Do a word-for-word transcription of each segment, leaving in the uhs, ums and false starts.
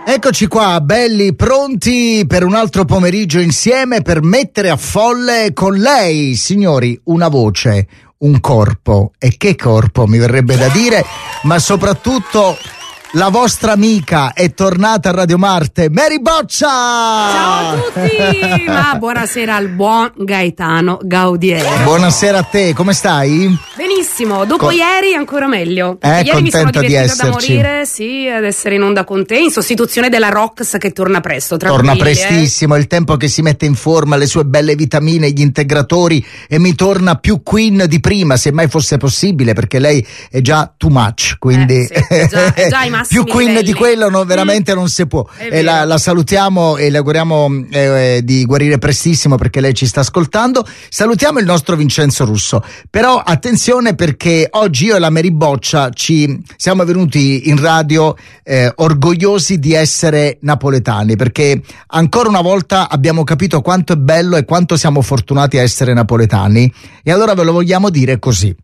Eccoci qua, belli, pronti per un altro pomeriggio insieme per mettere a folle con lei, signori, una voce, un corpo, e che corpo mi verrebbe da dire, ma soprattutto la vostra amica è tornata a Radio Marte, Mary Boccia! Ciao a tutti! Ma buonasera al buon Gaetano Gaudiero. Buonasera a te, come stai? Benissimo, dopo Co- ieri ancora meglio. Eh, ieri mi sono contenta di divertita da esserci. morire, sì, ad essere in onda con te, in sostituzione della Rox che torna presto. Torna tranquilli, prestissimo, è il tempo che si mette in forma, le sue belle vitamine, gli integratori, e mi torna più queen di prima, se mai fosse possibile, perché lei è già too much, quindi Eh, sì, è già- è già ai massimi più queen livelli. di quello no, veramente mm. non si può. È E la, vero. la salutiamo e le auguriamo eh, di guarire prestissimo, perché lei ci sta ascoltando. Salutiamo il nostro Vincenzo Russo, però attenzione, perché oggi io e la Mary Boccia ci siamo venuti in radio eh, orgogliosi di essere napoletani, perché ancora una volta abbiamo capito quanto è bello e quanto siamo fortunati a essere napoletani, e allora ve lo vogliamo dire così.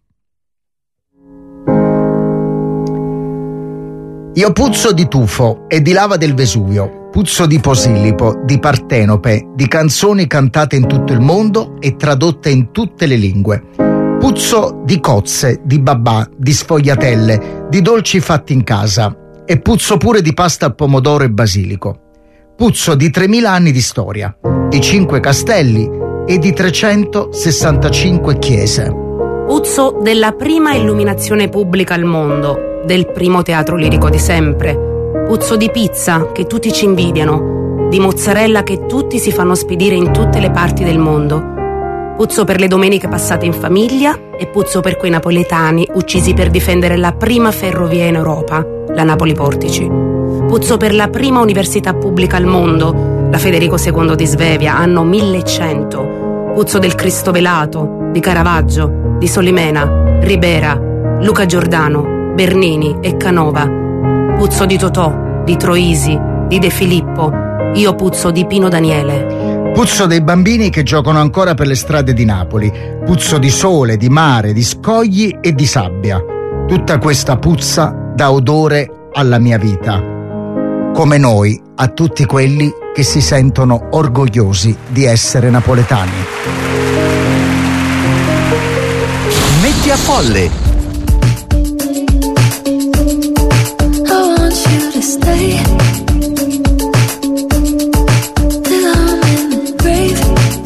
Io puzzo di tufo e di lava del Vesuvio, puzzo di Posillipo, di Partenope, di canzoni cantate in tutto il mondo e tradotte in tutte le lingue. Puzzo di cozze, di babà, di sfogliatelle, di dolci fatti in casa, e puzzo pure di pasta al pomodoro e basilico. Puzzo di tremila anni di storia, di cinque castelli e di trecentosessantacinque chiese. Puzzo della prima illuminazione pubblica al mondo, del primo teatro lirico di sempre. Puzzo di pizza che tutti ci invidiano, di mozzarella che tutti si fanno spedire in tutte le parti del mondo. Puzzo per le domeniche passate in famiglia e puzzo per quei napoletani uccisi per difendere la prima ferrovia in Europa, la Napoli Portici. Puzzo per la prima università pubblica al mondo, la Federico secondo di Svevia, anno millecento. Puzzo del Cristo velato, di Caravaggio, di Solimena, Ribera, Luca Giordano, Bernini e Canova. Puzzo di Totò, di Troisi, di De Filippo. Io puzzo di Pino Daniele. Puzzo dei bambini che giocano ancora per le strade di Napoli. Puzzo di sole, di mare, di scogli e di sabbia. Tutta questa puzza dà odore alla mia vita, come noi a tutti quelli che si sentono orgogliosi di essere napoletani. Metti a folle. I want you to stay till I'm in the grave,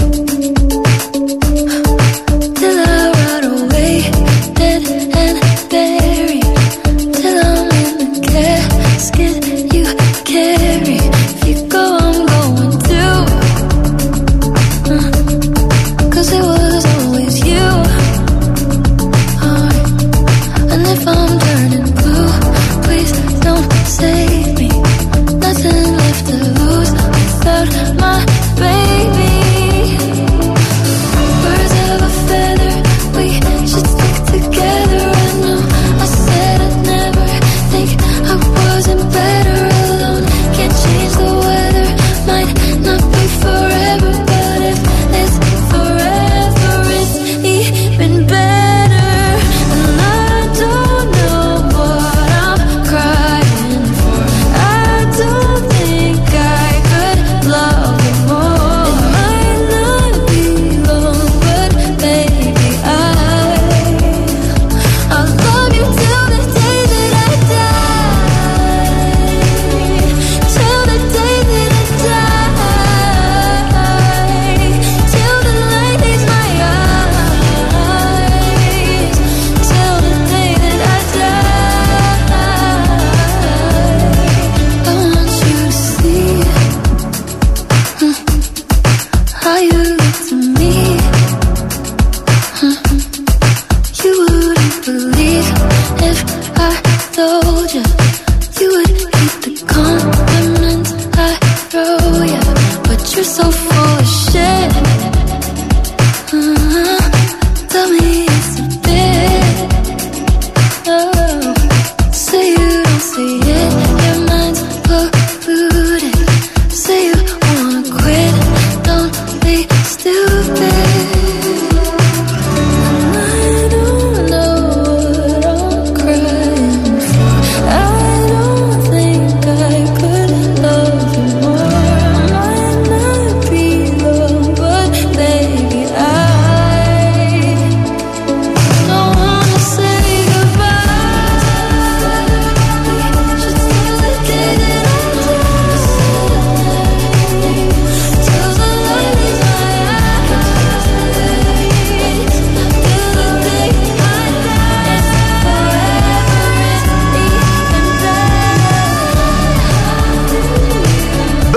till I rot away, dead and buried, till I'm in the casket you carry. If you go, I'm going too, uh, 'cause it was always you. Uh, and if I'm turning blue, please don't save me. Nothing left to lose without my baby. Birds of a feather, we should stick together. I know I said I'd never think I wasn't better alone. Can't change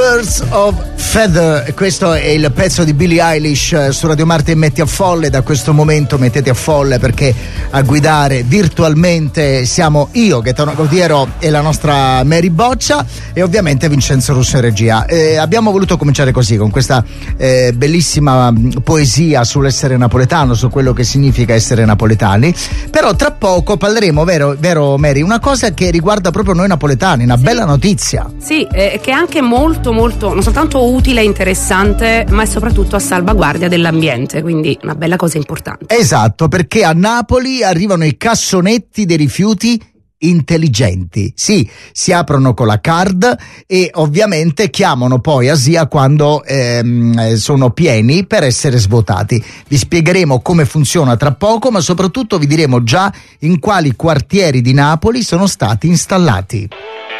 Birds of Feather, questo è il pezzo di Billie Eilish su Radio Marte. Metti a folle, da questo momento mettete a folle, perché a guidare virtualmente siamo io, Gaetano Gaudiero, e la nostra Mary Boccia, e ovviamente Vincenzo Russo in regia. Eh, abbiamo voluto cominciare così, con questa eh, bellissima poesia sull'essere napoletano, su quello che significa essere napoletani. Però tra poco parleremo, vero, vero Mary, una cosa che riguarda proprio noi napoletani, una sì. bella notizia. Sì, eh, che è anche molto molto, non soltanto utile e interessante, ma è soprattutto a salvaguardia dell'ambiente, quindi una bella cosa importante. Esatto, perché a Napoli arrivano i cassonetti dei rifiuti intelligenti. Sì, si aprono con la card e ovviamente chiamano poi ASIA quando ehm, sono pieni per essere svuotati. Vi spiegheremo come funziona tra poco, ma soprattutto vi diremo già in quali quartieri di Napoli sono stati installati.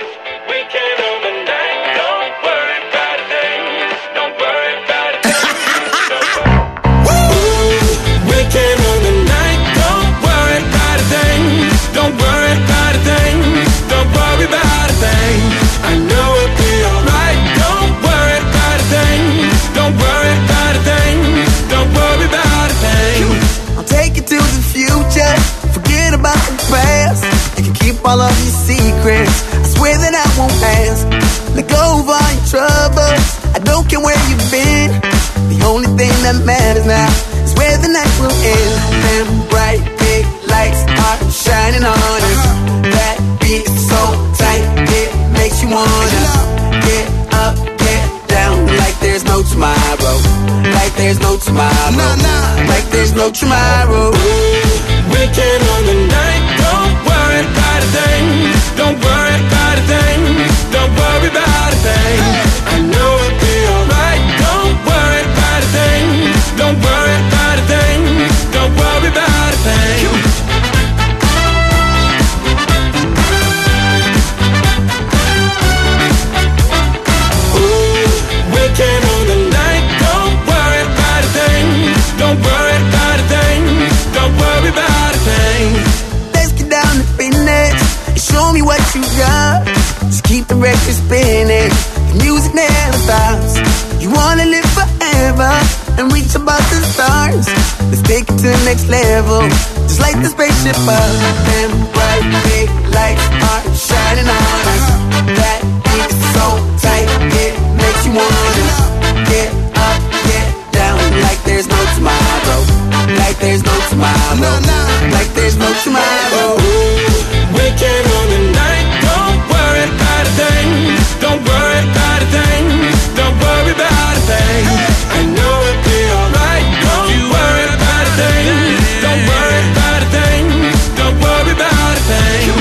All of your secrets, I swear that I won't ask. Let go of all your troubles, I don't care where you've been. The only thing that matters now is where the night will end. And bright big lights are shining on us. That beat is so tight, it makes you wanna get up, get down, like there's no tomorrow. Like there's no tomorrow. Nah, nah. Like there's no tomorrow. Weekend on the night, don't worry about a thing. Don't worry about a thing. Don't worry about a thing. I know it'll be alright. Don't worry about a thing. Don't worry about a thing. Don't worry about a thing. Ooh, weekend on the night. Don't worry about a thing. Don't worry about a thing. Don't worry about a thing. Let's get down to business. Show me what you got. Just keep the record spinning. The music never stops. You wanna live forever and reach above the stars. Let's take it to the next level. Just like the spaceship up. And bright big lights are shining on us. That beat is so tight, it makes you wanna get up, get down, like there's no tomorrow. Like there's no tomorrow. Like there's no tomorrow. Weekend on the night, don't worry about a thing. Don't worry about a thing. Don't worry about a thing. I know it'll be alright. Don't you worry about a thing. Don't worry about a thing. Don't worry about a thing.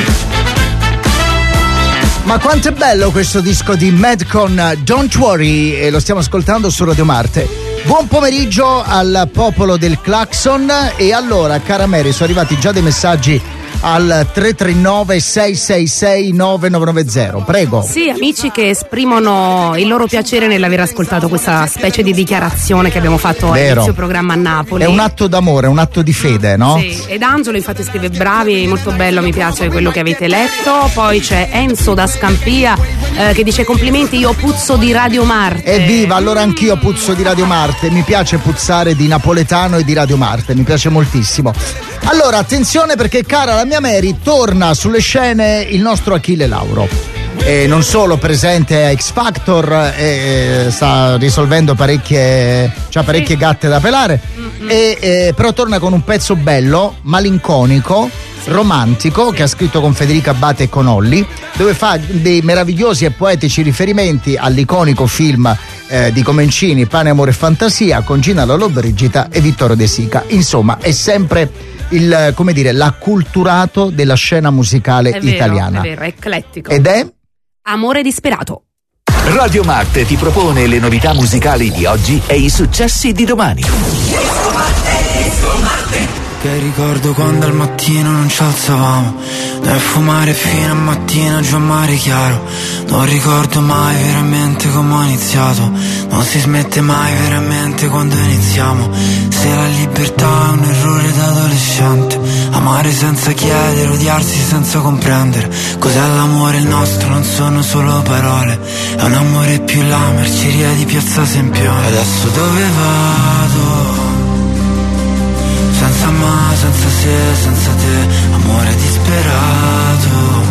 Ma quanto è bello questo disco di Mad con Don't Worry, e lo stiamo ascoltando su Radio Marte. Buon pomeriggio al popolo del Clacson. E allora, cara Mary, sono arrivati già dei messaggi al tre tre nove sei sei sei nove nove nove zero, prego. Sì, amici che esprimono il loro piacere nell'aver ascoltato questa specie di dichiarazione che abbiamo fatto all'inizio programma a Napoli. È un atto d'amore, un atto di fede, no? Sì, ed Angelo infatti scrive: bravi, molto bello, mi piace quello che avete letto. Poi c'è Enzo da Scampia eh, che dice: complimenti, io puzzo di Radio Marte. Evviva, allora anch'io puzzo di Radio Marte, mi piace puzzare di napoletano e di Radio Marte, mi piace moltissimo. Allora, attenzione, perché cara la mia Mary, torna sulle scene il nostro Achille Lauro. E non solo presente a X Factor, e sta risolvendo parecchie, c'ha parecchie gatte da pelare, e, e, però torna con un pezzo bello, malinconico, romantico, che ha scritto con Federica Abate e con Olli, dove fa dei meravigliosi e poetici riferimenti all'iconico film eh, di Comencini, Pane, Amore e Fantasia, con Gina Lollobrigida e Vittorio De Sica. Insomma, è sempre il, come dire, l'acculturato della scena musicale è vero, italiana. È vero, è eclettico. Ed è Amore disperato. Radio Marte ti propone le novità musicali di oggi e i successi di domani. Disco Marte, Disco Marte. Che ricordo quando al mattino non ci alzavamo, noi a fumare fino a mattina giù a mare chiaro. Non ricordo mai veramente come ho iniziato, non si smette mai veramente quando iniziamo. Se la libertà è un errore da adolescente, amare senza chiedere, odiarsi senza comprendere. Cos'è l'amore il nostro? Non sono solo parole, è un amore più la merceria di Piazza Sempione. Adesso dove vado? Senza ma, senza se, senza te, amore disperato.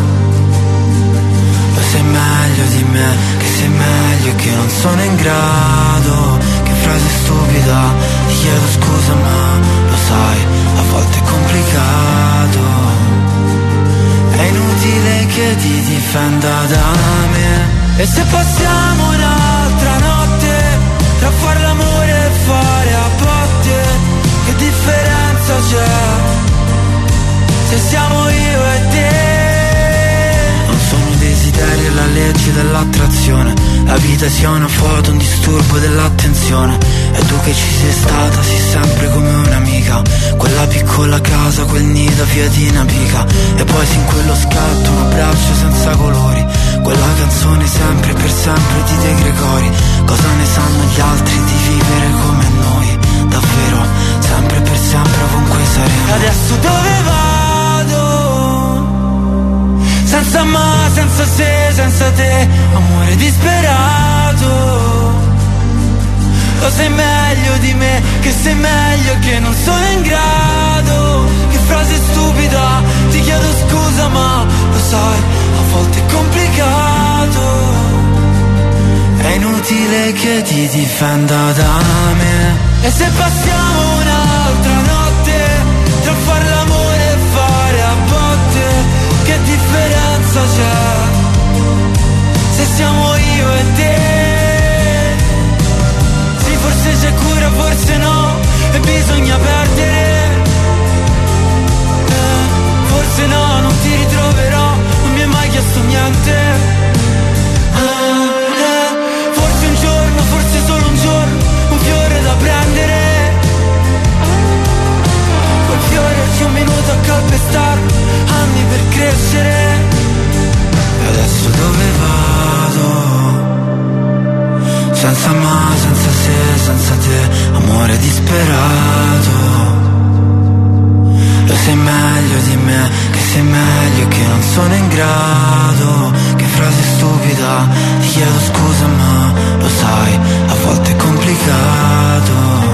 Lo sai meglio di me, che sei meglio e che non sono in grado. Che frase stupida, ti chiedo scusa ma lo sai, a volte è complicato. È inutile che ti difenda da me. E se passiamo un'altra notte, tra far l'amore e fare a botte, che differenza c'è se siamo io e te? Non sono desideri e la legge dell'attrazione, la vita sia una foto, un disturbo dell'attenzione. E tu che ci sei stata, sei sempre come un'amica, quella piccola casa, quel nido via di Napica. E poi sin quello scatto, un abbraccio senza colori, quella canzone sempre per sempre di De Gregori. Cosa ne sanno gli altri di vivere come noi? Davvero, sempre per sempre ovunque saremo. Adesso dove vado? Senza ma, senza se, senza te, amore disperato. Lo sai meglio di me, che sei meglio e che non sono in grado. Che frase stupida, ti chiedo scusa ma lo sai, a volte è complicato. È inutile che ti difenda da me. E se passiamo un'altra notte, tra far l'amore e fare a botte, che differenza c'è se siamo io e te? Sì, forse c'è cura, forse no, e bisogna perdere. eh, Forse no, non ti ritroverò, non mi hai mai chiesto niente. eh, eh, Forse un giorno, forse solo un giorno, un fiore da prendere. Quel fiore ci un minuto a calpestarlo, anni per crescere. E adesso dove vado? Senza ma, senza se, senza te, amore disperato. Lo sai meglio di me, che sei meglio e che non sono in grado. Che frase stupida, ti chiedo scusa ma lo sai, a volte è complicato.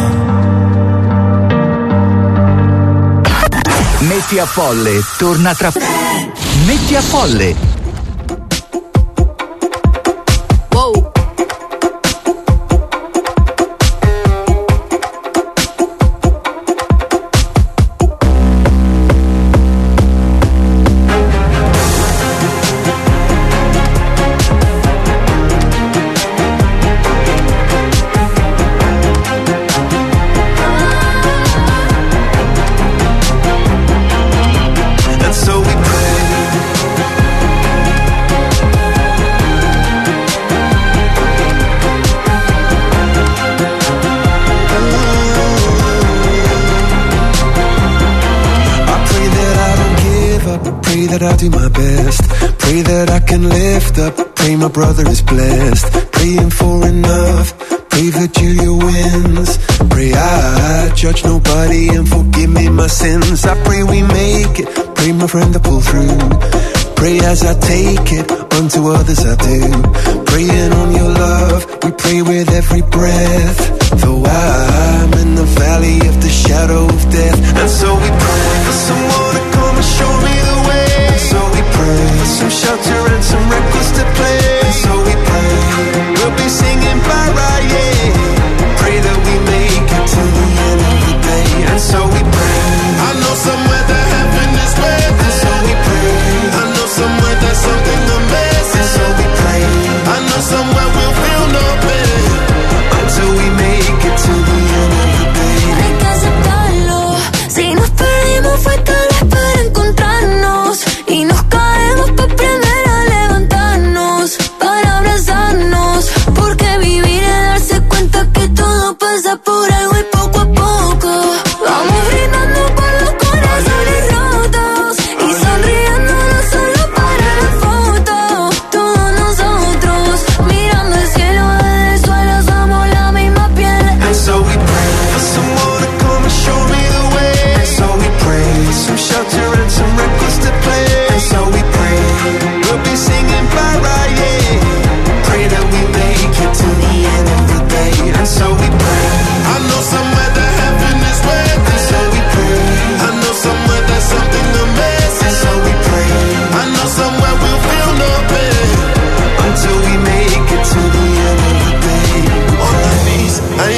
Metti a Folle, torna tra... Metti a Folle. I'll do my best. Pray that I can lift up. Pray my brother is blessed. Praying for enough. Pray that Julia wins. Pray I judge nobody and forgive me my sins. I pray we make it. Pray my friend to pull through. Pray as I take it, unto others I do. Praying on your love, we pray with every breath. Though I'm in the valley of the shadow of death. And so we pray for someone to come and show me the way. And so we pray for some shelter and some records to play. And so we pray, we'll be singing bye-bye, yeah. Pray that we make it to the end of the day. And so we pray, I know somewhere that heaven is waiting. And so we pray, I know somewhere that something amazing. And so we pray, I know somewhere we'll feel no pain until we make it to the end of the day. Hay que aceptarlo. Si nos perdimos fue tal vez para encontrarnos y nos caemos para aprender a levantarnos.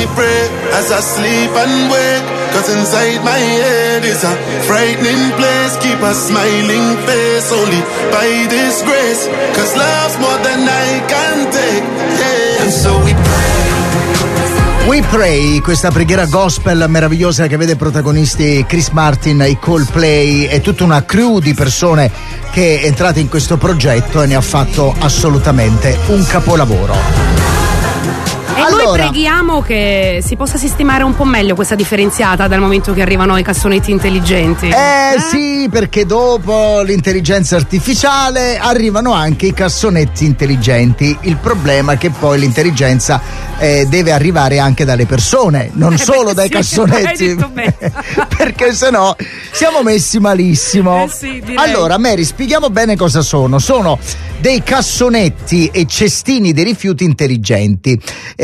me pray as I sleep and wake, cause inside my head is a frightening place. Keep a smiling face only by this grace, cause love's more than I can take, yeah. And so we pray. We Pray, questa preghiera gospel meravigliosa che vede protagonisti Chris Martin, i Coldplay e tutta una crew di persone che è entrata in questo progetto e ne ha fatto assolutamente un capolavoro. E allora, noi preghiamo che si possa sistemare un po' meglio questa differenziata dal momento che arrivano i cassonetti intelligenti. Eh, eh sì, perché dopo l'intelligenza artificiale arrivano anche i cassonetti intelligenti. Il problema è che poi l'intelligenza eh, deve arrivare anche dalle persone, non eh solo beh, dai sì, cassonetti. hai detto bene. Perché sennò siamo messi malissimo. Eh sì, direi. Allora, Mary, spieghiamo bene cosa sono. Sono dei cassonetti e cestini dei rifiuti intelligenti.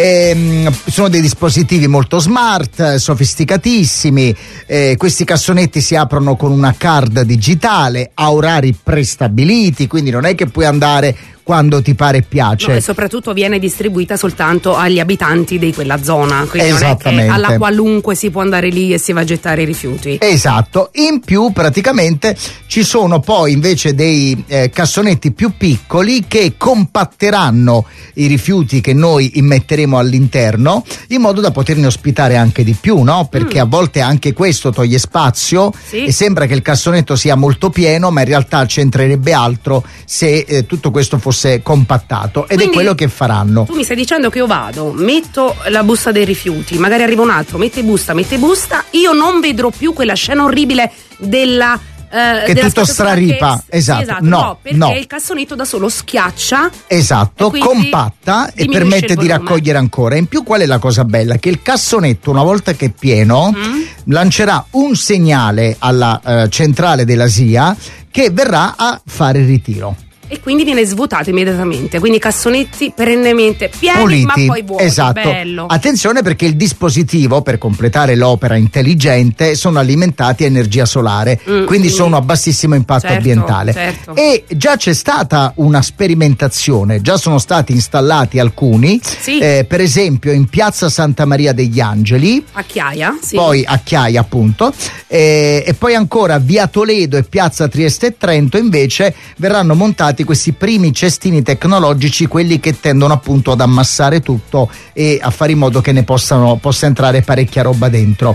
Ehm, sono dei dispositivi molto smart, sofisticatissimi. Eh, questi cassonetti si aprono con una card digitale a orari prestabiliti, quindi non è che puoi andare quando ti pare e piace. No, e soprattutto viene distribuita soltanto agli abitanti di quella zona, quindi non è che alla qualunque si può andare lì e si va a gettare i rifiuti. Esatto. In più praticamente ci sono poi invece dei eh, cassonetti più piccoli che compatteranno i rifiuti che noi immetteremo all'interno in modo da poterne ospitare anche di più, no? Perché mm. a volte anche questo toglie spazio, sì. E sembra che il cassonetto sia molto pieno, ma in realtà c'entrerebbe altro se eh, tutto questo fosse compattato, ed quindi è quello che faranno. Tu mi stai dicendo che io vado, metto la busta dei rifiuti, magari arriva un altro, mette busta, mette busta, io non vedrò più quella scena orribile della Uh, che tutto straripa, che, esatto, esatto, no, no, perché no. il cassonetto da solo schiaccia, esatto, compatta e permette di raccogliere ancora. In più, qual è la cosa bella? Che il cassonetto, una volta che è pieno, mm. lancerà un segnale alla uh, centrale della S I A che verrà a fare il ritiro. E quindi viene svuotato immediatamente, quindi cassonetti perennemente pieni, puliti, ma poi vuoti. Esatto. Bello. Attenzione, perché il dispositivo, per completare l'opera intelligente, sono alimentati a energia solare, mm, quindi mm. sono a bassissimo impatto certo, ambientale. Certo. E già c'è stata una sperimentazione, già sono stati installati alcuni, sì. eh, per esempio in piazza Santa Maria degli Angeli, a Chiaia, sì. poi a Chiaia appunto, eh, e poi ancora via Toledo e piazza Trieste e Trento invece verranno montati questi primi cestini tecnologici, quelli che tendono appunto ad ammassare tutto e a fare in modo che ne possano possa entrare parecchia roba dentro.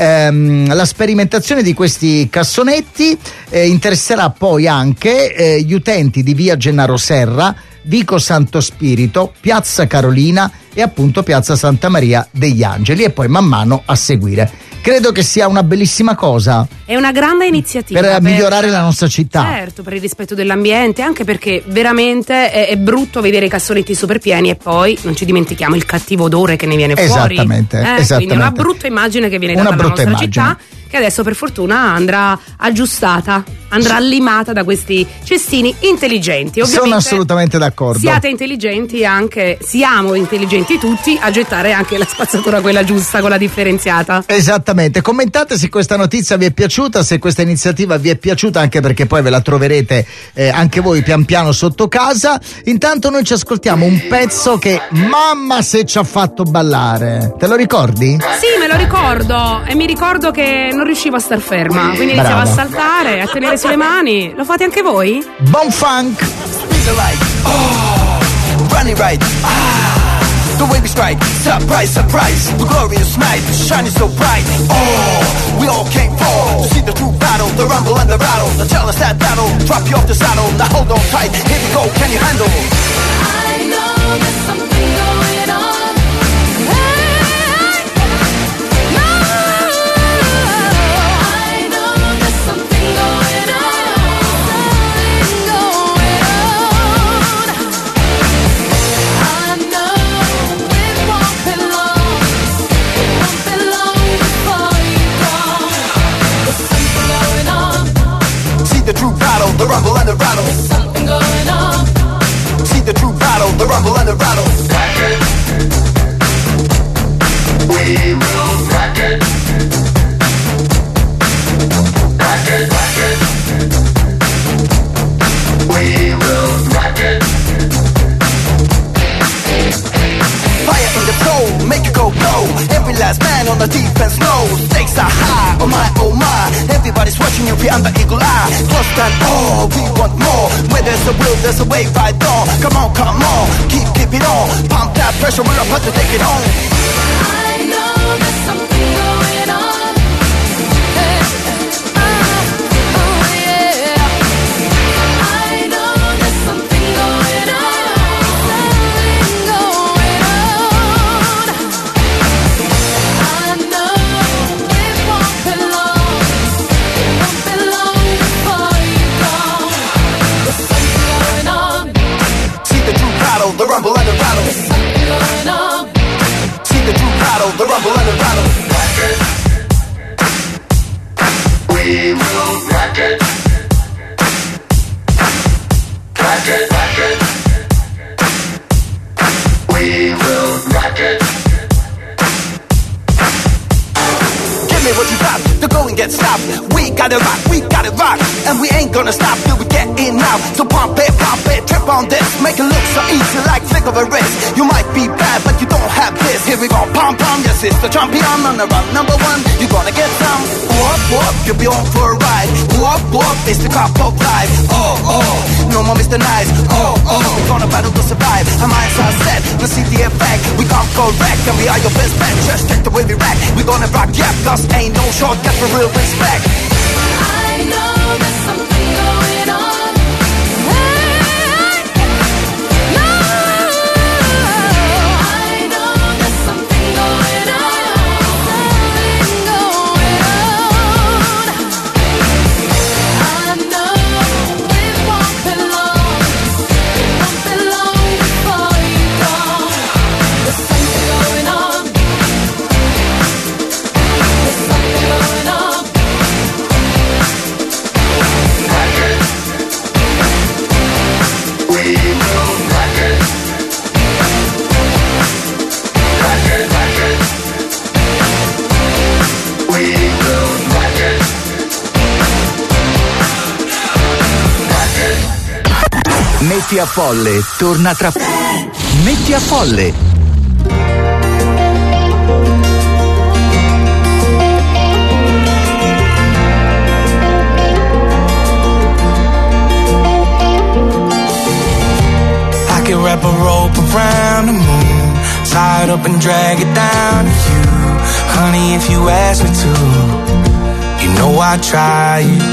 Ehm, la sperimentazione di questi cassonetti eh, interesserà poi anche eh, gli utenti di via Gennaro Serra, Vico Santo Spirito, piazza Carolina e appunto piazza Santa Maria degli Angeli, e poi man mano a seguire. Credo che sia una bellissima cosa. È una grande iniziativa per, per migliorare la nostra città. Certo, per il rispetto dell'ambiente, anche perché veramente è, è brutto vedere i cassonetti super pieni e poi non ci dimentichiamo il cattivo odore che ne viene fuori. Esattamente, eh, esattamente. Quindi una brutta immagine che viene data alla nostra immagine. città, che adesso per fortuna andrà aggiustata, andrà allimata da questi cestini intelligenti. Ovviamente sono assolutamente d'accordo. Siate intelligenti anche, siamo intelligenti tutti a gettare anche la spazzatura quella giusta con la differenziata. Esattamente. Commentate se questa notizia vi è piaciuta, se questa iniziativa vi è piaciuta, anche perché poi ve la troverete eh, anche voi pian piano sotto casa. Intanto noi ci ascoltiamo un pezzo che mamma se ci ha fatto ballare. Te lo ricordi? Sì, me lo ricordo, e mi ricordo che non riuscivo a star ferma, quindi iniziavo Brava. a saltare, a tenere sulle mani. Lo fate anche voi? Bon funk. Running right, ah, the way we strike, surprise, surprise, the glorious night, shining so bright. Oh, we all came for to see the true battle, the rumble and the rattle, the tell us that battle, drop you off the saddle, now hold on tight, here we go, can you handle? I know there's something going on. Hey, no, I know there's something going on. Something going on. I know it won't be long. It won't be long before you're gone. There's something going on. See the true battle, the rumble and the rattle. There's something going on. See the true every last man on the defense knows stakes are high, oh my, oh my. Everybody's watching you beyond the eagle eye. Close that, oh, we want more. Where there's a will, there's a way, right on. Come on, come on, keep, keep it on. Pump that pressure, we're about to take it home. I know there's something going on. Hey, oh, oh yeah. I know there's something going on. Something going on. I know it won't be long. It won't be long before you go. There's something going on. See the true battle, the rumble and the rattle. There's something going on. The true battle, the rumble and the rattle. Rock it. We will rock it. Rock it, rock it. We will rock it. Give me what you got, the going gets stopped. We gotta rock, we gotta rock. And we ain't gonna stop till we get in now. So pump it, pump it, trip on this. Make it look so easy like flick of a wrist. You might be bad, but you don't have this. Here we go, pump, pump, yes, it's the champion on the run. Number one, you gonna get some. Whoop, whoop, you'll be on for a ride. Whoop, whoop, it's the cop of life. Oh, oh, no more Mister Nice. Oh, oh, we gonna battle to survive. Our minds are set, we'll see the effect. We come correct, and we are your best bet. Just check the way we rack. We gonna rock, yeah, cause ain't no shortcut for real respect. I know there's something going on. Hey, no. I know there's something going on. Something going on. I know it won't be long. It won't be long before you go. There's something going on. There's something going on. Rock it. We will rock it. Rock it, rock it. We will rock it. Rock it. Metti a Folle torna tra Metti a Folle. I can wrap a rope around the moon, tie it up and drag it down to you. Honey, if you ask me to, you know I'd try it.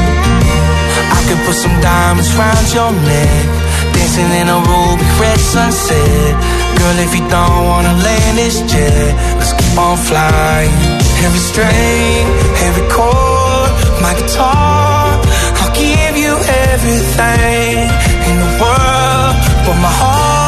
I could put some diamonds round your neck, dancing in a ruby red sunset. Girl, if you don't wanna land this jet, let's keep on flying. Every string, every chord, my guitar, I'll give you everything in the world but my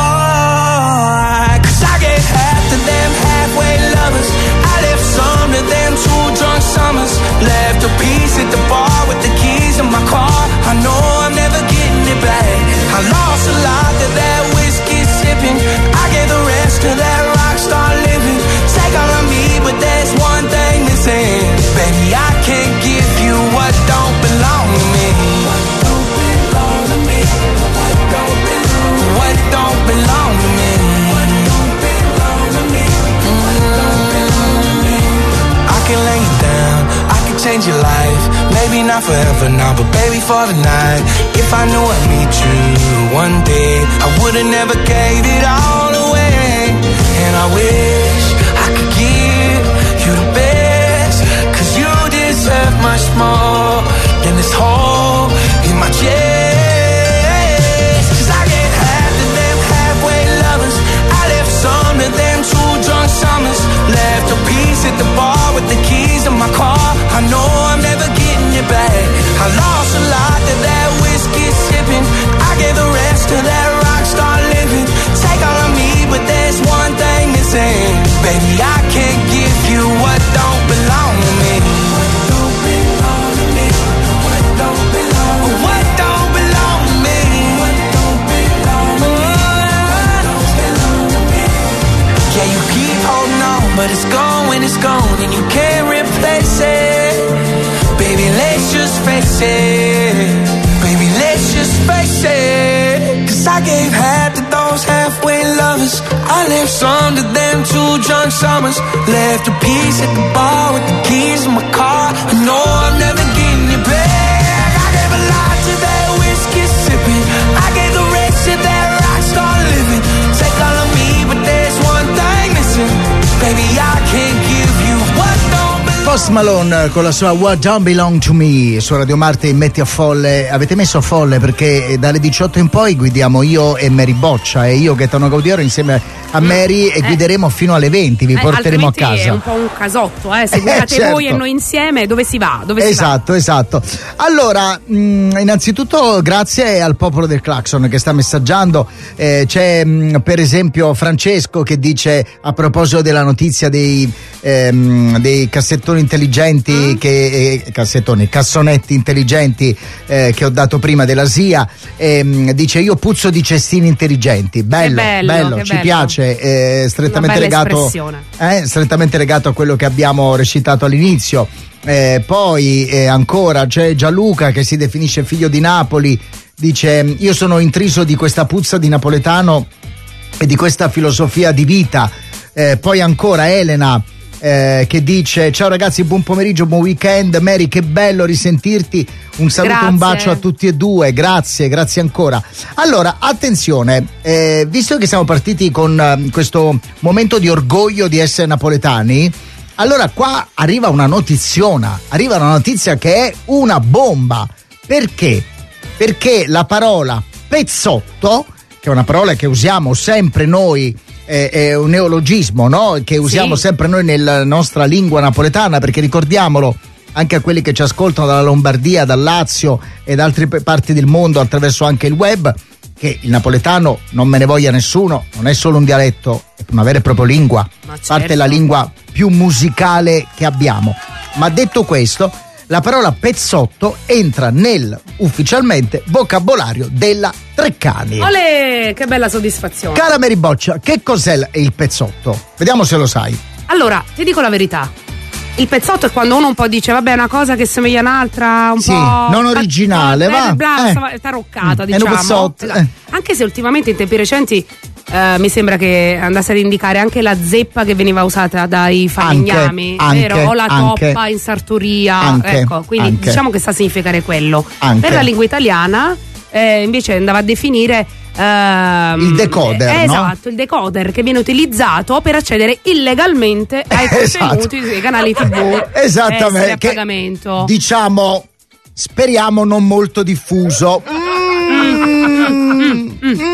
heart. Cause I gave half to them halfway lovers. I left some to them two drunk summers. Left a piece at the bar with the keys in my car. I know I'm never getting it back. I lost a lot to that whiskey sipping. I gave the rest to that rock star living. Take all of me, but there's one thing missing. Baby, I can't give you what don't belong to me. What don't belong to me? What don't belong? What don't belong to me? What don't belong to me? What don't belong to me? I can lay you down, I can change your life. Maybe not forever now, but baby for the night. If I knew I'd meet you one day, I would've never gave it all away. And I wish I could give you the best, cause you deserve much more than this hole in my chest. Cause I get half to them halfway lovers. I left some to them two drunk summers. Left a piece at the bar with the keys in my car. I know I'm never getting it back. I lost a lot to that whiskey sipping. I gave the rest to that rock star living. Take all of me, but there's one thing missing. Baby, I can't give you what don't belong to me. What don't belong to me? What don't belong? What don't belong to me? What don't belong to me? What don't belong to me? Yeah, you keep holding on, but it's gone when it's gone, and you can't replace it. Baby, let's just face it. Baby, let's just face it. Cause I gave half to those halfway lovers. I left some to them two two drunk summers. Left a piece at the bar with the keys in my car. I know I'm never getting you back. I never lied to that whiskey sipping. I gave the rest to that rock star living. Take all of me, but there's one thing missing. Baby, I can't give you what don't belong. Post Malone con la sua What Don't Belong to Me su Radio Marte in Metti a Folle. Avete messo a folle perché dalle diciotto in poi guidiamo io e Mary Boccia e io Gaetano Gaudiero insieme a Mary e guideremo fino alle venti, vi eh, porteremo a casa. È un po' un casotto, eh, se guidate eh, certo. voi e noi insieme, dove si va? Dove esatto, si va? esatto. Allora, mh, innanzitutto grazie al popolo del Clacson che sta messaggiando. Eh, c'è mh, per esempio Francesco che dice a proposito della notizia dei, ehm, dei cassettoni intelligenti, mm. che eh, cassettoni, cassonetti intelligenti eh, che ho dato prima della S I A, ehm, dice io puzzo di cestini intelligenti. Bello, bello, bello, ci bello. piace. Eh, strettamente legato eh, strettamente legato a quello che abbiamo recitato all'inizio. Eh, poi eh, ancora c'è Gianluca che si definisce figlio di Napoli, dice io sono intriso di questa puzza di napoletano e di questa filosofia di vita. Eh, poi ancora Elena Eh, che dice ciao ragazzi, buon pomeriggio, buon weekend. Mary, che bello risentirti, un saluto, grazie. Un bacio a tutti e due, grazie, grazie ancora. Allora attenzione, eh, visto che siamo partiti con uh, questo momento di orgoglio di essere napoletani, allora qua arriva una notiziona, arriva una notizia che è una bomba. Perché? Perché la parola pezzotto, che è una parola che usiamo sempre noi, è, è un neologismo, no? Che usiamo sì. sempre noi nella nostra lingua napoletana, perché ricordiamolo anche a quelli che ci ascoltano dalla Lombardia, dal Lazio e da altre parti del mondo attraverso anche il web, che il napoletano, non me ne voglia nessuno, non è solo un dialetto, è una vera e propria lingua, certo. parte la lingua più musicale che abbiamo. Ma detto questo, la parola pezzotto entra nel ufficialmente vocabolario della Treccani. Olè, che bella soddisfazione. Cara Mary Boccia, che cos'è il pezzotto? Vediamo se lo sai. Allora, ti dico la verità. Il pezzotto è quando uno un po' dice vabbè, una cosa che somiglia a un'altra, un sì, po' non originale, va, bla, eh. taroccata, mm, diciamo. Pezzotto, esatto. eh. Anche se ultimamente in tempi recenti eh, mi sembra che andasse ad indicare anche la zeppa che veniva usata dai falegnami, anche, vero? Anche, o la anche, toppa in sartoria, anche, ecco, quindi anche. diciamo che sta a significare quello. Anche. Per la lingua italiana eh, invece andava a definire Uh, il decoder, eh, no? Esatto, il decoder che viene utilizzato per accedere illegalmente ai contenuti esatto. dei canali tivù. Esattamente, a pagamento. Che, diciamo, speriamo non molto diffuso. Mm, mm, mm,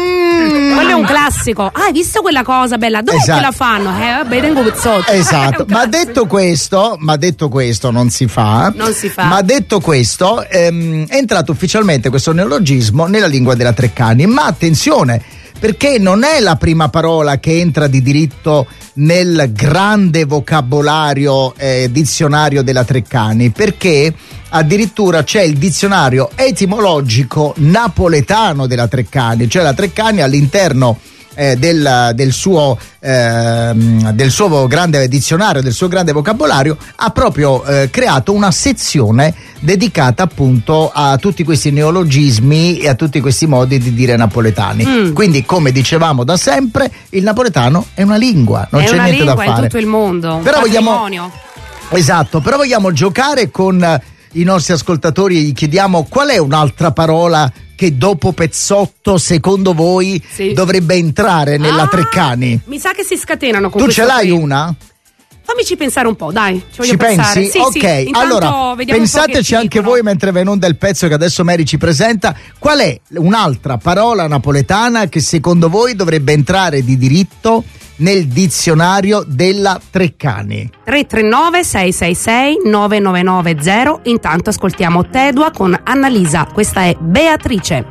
mm. Quello è un classico. Ah, hai visto quella cosa bella? Dove esatto. la fanno? Eh, vabbè, tengo pezzotto. Esatto, ma detto questo, ma detto questo non si fa. Non si fa. Ma detto questo, ehm, è entrato ufficialmente questo neologismo nella lingua della Treccani. Ma attenzione, perché non è la prima parola che entra di diritto nel grande vocabolario eh, dizionario della Treccani, perché addirittura c'è il dizionario etimologico napoletano della Treccani, cioè la Treccani all'interno eh, del, del suo eh, del suo grande dizionario, del suo grande vocabolario, ha proprio eh, creato una sezione dedicata appunto a tutti questi neologismi e a tutti questi modi di dire napoletani. Mm. Quindi, come dicevamo da sempre, il napoletano è una lingua, non è c'è una niente lingua da fare. in tutto il mondo, però vogliamo esatto, però vogliamo giocare con i nostri ascoltatori e gli chiediamo qual è un'altra parola che dopo pezzotto secondo voi sì. dovrebbe entrare nella ah, Treccani. Mi sa che si scatenano con tu ce l'hai qui. Una? Fammici pensare un po', dai. Ci, voglio ci pensare. pensi? Sì, ok, sì. allora pensateci anche dicono. voi mentre ve non del pezzo che adesso Mary ci presenta. Qual è un'altra parola napoletana che secondo voi dovrebbe entrare di diritto nel dizionario della Treccani? tre tre nove sei sei sei nove nove nove zero. Intanto ascoltiamo Tedua con Annalisa. Questa è Beatrice.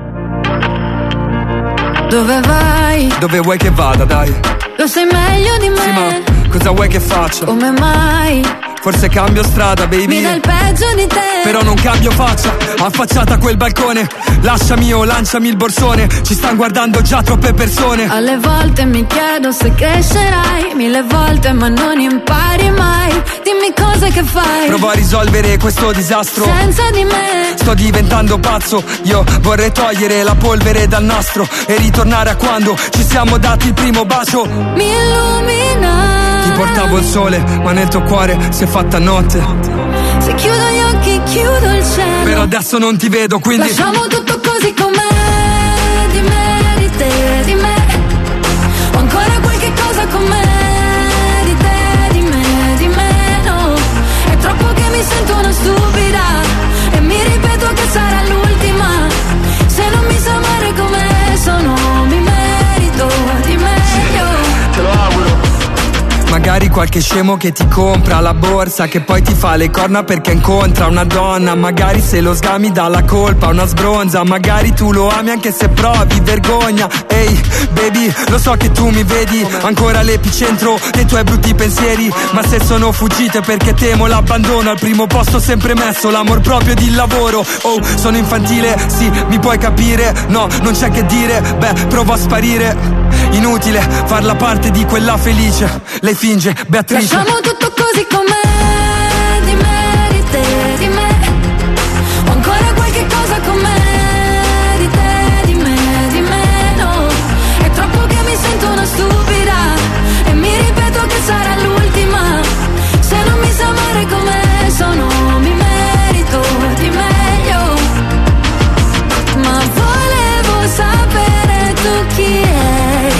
Dove vai? Dove vuoi che vada, dai? Lo sai meglio di me. Sì, ma cosa vuoi che faccia? Come mai? Forse cambio strada, baby. Mi dai il peggio di te. Però non cambio faccia, affacciata a quel balcone. Lasciami o lanciami il borsone. Ci stanno guardando già troppe persone. Alle volte mi chiedo se crescerai. Mille volte ma non impari mai. Dimmi cosa che fai. Provo a risolvere questo disastro senza di me. Sto diventando pazzo. Io vorrei togliere la polvere dal nastro e ritornare a quando ci siamo dati il primo bacio. Mi illumina Ti portavo il sole, ma nel tuo cuore si è fatta notte. Se chiudo gli occhi chiudo il cielo. Per adesso non ti vedo, quindi lasciamo tutto così com'è. Di me, di te, di me. Ho ancora qualche cosa con me. Di te, di me, di me, no. È troppo che mi sento una stupida e mi ripeto che sarà l'ultima. Se non mi sa amare come sono, mi merito di meglio. te lo auguro. Magari qualche scemo che ti compra la borsa, che poi ti fa le corna perché incontra una donna. Magari se lo sgami dà la colpa a una sbronza. Magari tu lo ami anche se provi vergogna. Ehi baby, lo so che tu mi vedi ancora all'epicentro dei tuoi brutti pensieri. Ma se sono fuggite perché temo l'abbandono, al primo posto sempre messo l'amor proprio ed il lavoro. Oh, sono infantile, sì, mi puoi capire. No, non c'è che dire, beh, provo a sparire. Inutile farla parte di quella felice. Lei finge, Beatrice. Lasciamo tutto così com'è. Di me, di te, di me. Ho ancora qualche cosa con me. Di te, di me, di me, no. È troppo che mi sento una stupida e mi ripeto che sarà l'ultima. Se non mi sa amare come sono, mi merito di meglio. Ma volevo sapere tu chi eri.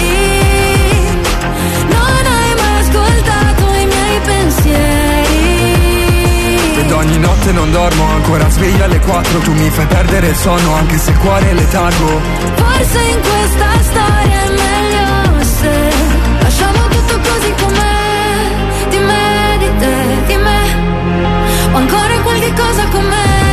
Ed ogni notte non dormo, ancora sveglio alle quattro. Tu mi fai perdere il sonno anche se il cuore è letargo. Forse in questa storia è meglio se lasciamo tutto così com'è. Di me, di te, di me. Ho ancora qualche cosa con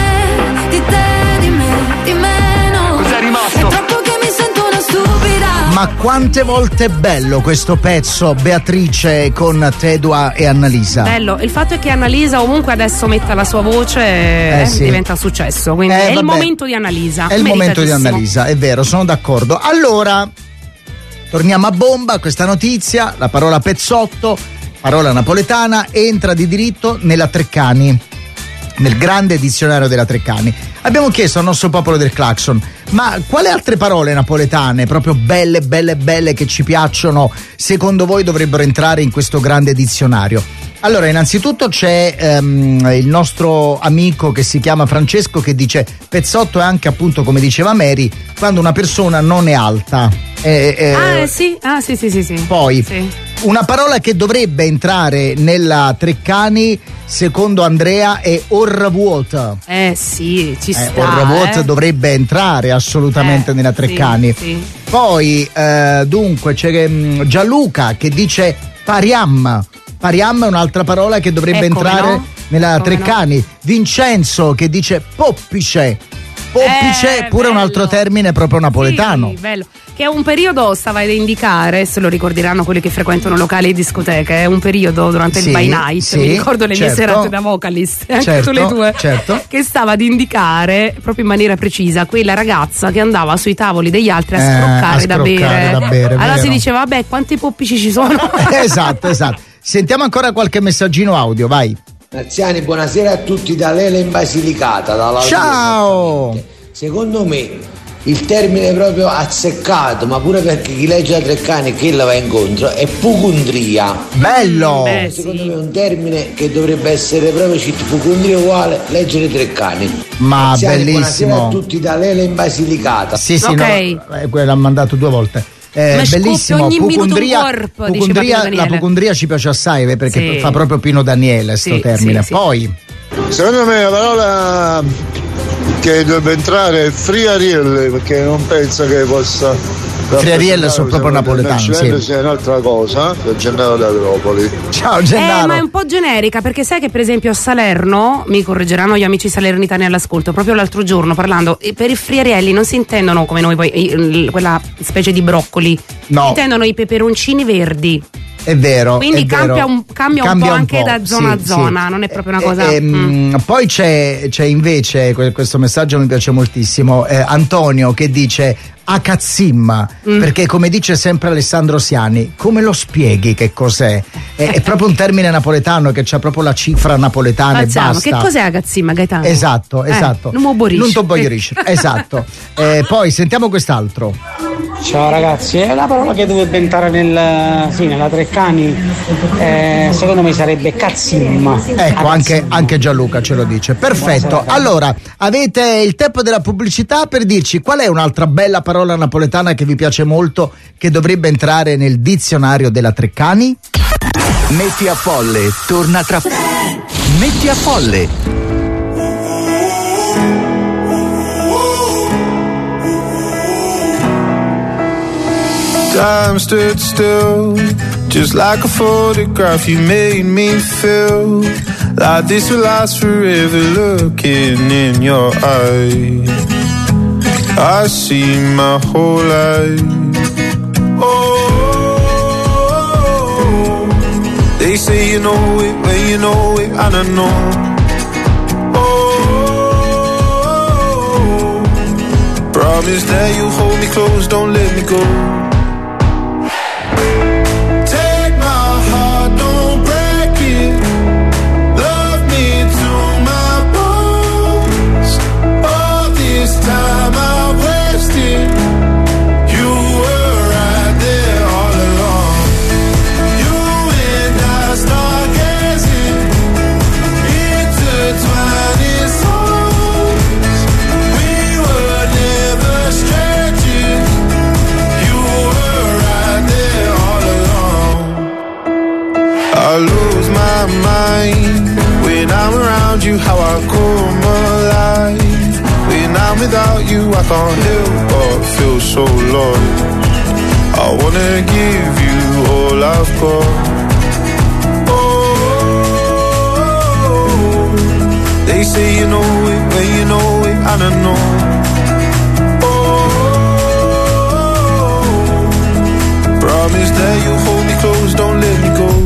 me. Di te, di me, di me, no. Cos'è rimasto? È troppo che mi sento una stupida. Ma quante volte è bello questo pezzo, Beatrice, con Tedua e Annalisa. Bello, il fatto è che Annalisa ovunque adesso metta la sua voce eh, sì. diventa successo, quindi eh, è il vabbè. momento di Annalisa. È il momento di Annalisa, è vero, sono d'accordo. Allora, torniamo a bomba, questa notizia, la parola pezzotto, parola napoletana, entra di diritto nella Treccani, nel grande dizionario della Treccani. Abbiamo chiesto al nostro popolo del Clacson, ma quali altre parole napoletane proprio belle, belle, belle che ci piacciono secondo voi dovrebbero entrare in questo grande dizionario? Allora, innanzitutto c'è um, il nostro amico che si chiama Francesco che dice pezzotto è anche, appunto, come diceva Mary, quando una persona non è alta. Eh, eh, ah, eh, sì, ah, sì, sì, sì, sì. Poi, sì. Una parola che dovrebbe entrare nella Treccani, secondo Andrea, è orravuota. Eh sì, ci eh, sta. Orravuota eh. dovrebbe entrare assolutamente eh, nella Treccani. Sì, sì. Poi, eh, dunque, c'è um, Gianluca che dice pariam. Pariam è un'altra parola che dovrebbe eh, entrare no? nella come Treccani. No? Vincenzo che dice poppice. Poppice, eh, pure bello. Un altro termine proprio napoletano. Sì, bello. Che un periodo stava ad indicare, se lo ricorderanno quelli che frequentano locali e discoteche, è un periodo durante sì, il by night, sì, mi ricordo le certo. mie serate da vocalist, anche certo, tu le tue, certo. che stava ad indicare proprio in maniera precisa quella ragazza che andava sui tavoli degli altri a Eh, scroccare, a da, scroccare bere. da bere, allora vero. si diceva, vabbè, quanti poppici ci sono? Esatto, esatto. Sentiamo ancora qualche messaggino audio, vai. Marziani, buonasera a tutti da Lele in Basilicata. Dalla Ciao! Secondo me il termine proprio azzeccato, ma pure perché chi legge la Treccani che la va incontro, è pugundria. Bello! Beh, secondo sì. me è un termine che dovrebbe essere proprio cit pugundria uguale leggere Treccani. Ma Marziani, bellissimo. buonasera a tutti da Lele in Basilicata. Sì, sì, Ok. no, eh, quello l'ha mandato due volte. Eh, Ma bellissimo, scoppia ogni minuto un pugundria, corpo, dice pugundria, Papino la Daniele. pugundria ci piace assai eh, perché Sì. fa proprio Pino Daniele sto Sì, termine. sì, sì. Poi Secondo me la parola che dovrebbe entrare è friarielle, perché non penso che possa. Friarielle sono proprio napoletane, sì. Sia un'altra cosa, del Gennaro d'Agropoli. ciao Eh, Gennaro. ma è un po' generica, perché sai che per esempio a Salerno, mi correggeranno gli amici salernitani all'ascolto, proprio l'altro giorno parlando, e per i friarielli non si intendono come noi poi i- quella specie di broccoli, No. si intendono i peperoncini verdi. È vero. Quindi è cambia vero. un- cambia un po' anche da zona a zona, non è proprio una cosa- E, mm. Poi c'è, c'è invece que- questo messaggio mi piace moltissimo. eh, Antonio che dice Akazzim, mm. perché come dice sempre Alessandro Siani, come lo spieghi che cos'è? È, è proprio un termine napoletano che c'ha proprio la cifra napoletana Alziamo. E basta. Che cos'è Akazzim, Gaetano? Esatto, esatto. Eh, non mo borisci. Non to borisci. Esatto. Eh, poi sentiamo quest'altro. Ciao ragazzi, è la parola che dovrebbe entrare nel, sì, nella Treccani, eh, secondo me sarebbe cazzim. Ecco, anche, anche Gianluca ce lo dice. Perfetto. Allora, avete il tempo della pubblicità per dirci qual è un'altra bella parola napoletana che vi piace molto, che dovrebbe entrare nel dizionario della Treccani? Metti a Folle torna tra Metti a Folle. Time stood still, just like a photograph. You made me feel like this will last forever. Looking in your eyes, I see my whole life. Oh, they say you know it when you know it, and I know. Oh, promise that you hold me close, don't let me go. I lose my mind when I'm around you, how I come alive. When I'm without you, I can't help but feel so lost. I wanna give you all I've got. Oh, they say you know it when you know it, and I know. Oh, promise that you'll hold me close, don't let me go.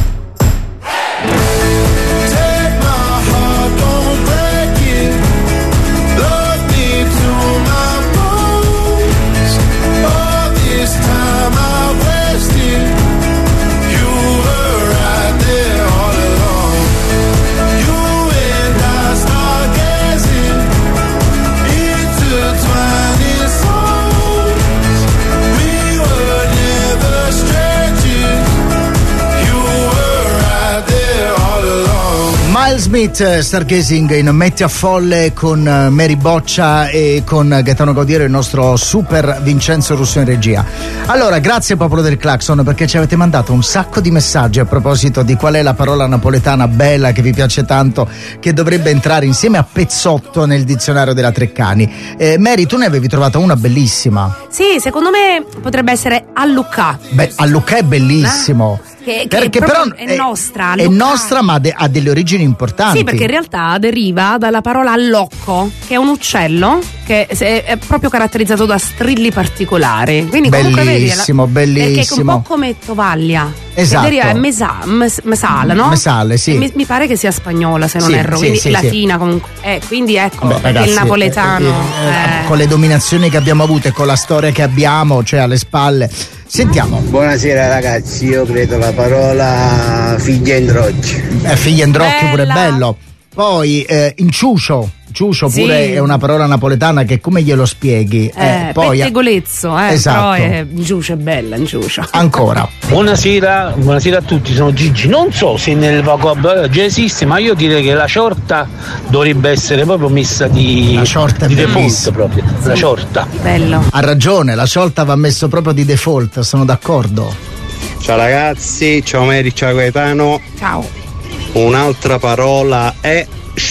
Miles Smith, Stargazing in Metti a Folle con Mary Boccia e con Gaetano Gaudiero, il nostro super Vincenzo Russo in regia. Allora, grazie popolo del Clacson, perché ci avete mandato un sacco di messaggi a proposito di qual è la parola napoletana bella che vi piace tanto, che dovrebbe entrare insieme a pezzotto nel dizionario della Treccani. Eh, Mary, tu ne avevi trovata una bellissima. Sì, secondo me potrebbe essere allucà. Beh, allucà è bellissimo. Eh? Che, che perché è però è nostra è nostra, ma de, ha delle origini importanti. Sì, perché in realtà deriva dalla parola allocco, che è un uccello che è proprio caratterizzato da strilli particolari. Quindi comunque bellissimo, vedi, bellissimo. Perché è un po' come tovaglia. Esatto. Che deriva è mesa, mes, mesale, no? Mesale, sì. Mi, mi pare che sia spagnola, se non sì, erro, sì, quindi sì, latina sì. comunque. Eh, quindi ecco, Beh, ragazzi, il napoletano. Eh, eh, eh. Con le dominazioni che abbiamo avuto e con la storia che abbiamo, cioè alle spalle. Sentiamo. Buonasera ragazzi, io credo la parola figliandrocchi. Eh, figliandrocchi pure è bello. Poi eh, inciucio. Ciuscio pure sì. È una parola napoletana che come glielo spieghi? Eh, eh, poi pettegolezzo, eh, esatto. Però è ciuscio è bella, ciuscio. Ancora. Buonasera, buonasera a tutti, sono Gigi. Non so se nel vocabolario già esiste, ma io direi che la ciorta dovrebbe essere proprio messa di, la ciorta di default proprio. Sì. La ciorta. Bello. Ha ragione, la ciorta va messo proprio di default, sono d'accordo. Ciao ragazzi, ciao Mary, ciao Gaetano. Ciao. Un'altra parola è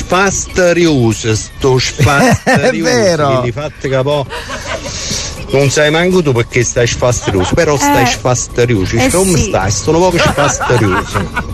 spasterius, sto spasterius. È vero. Quindi fate capo. Non sai manco tu perché stai spasterius, però stai eh, spasterius. eh Come sì. stai? Sono proprio spasterius.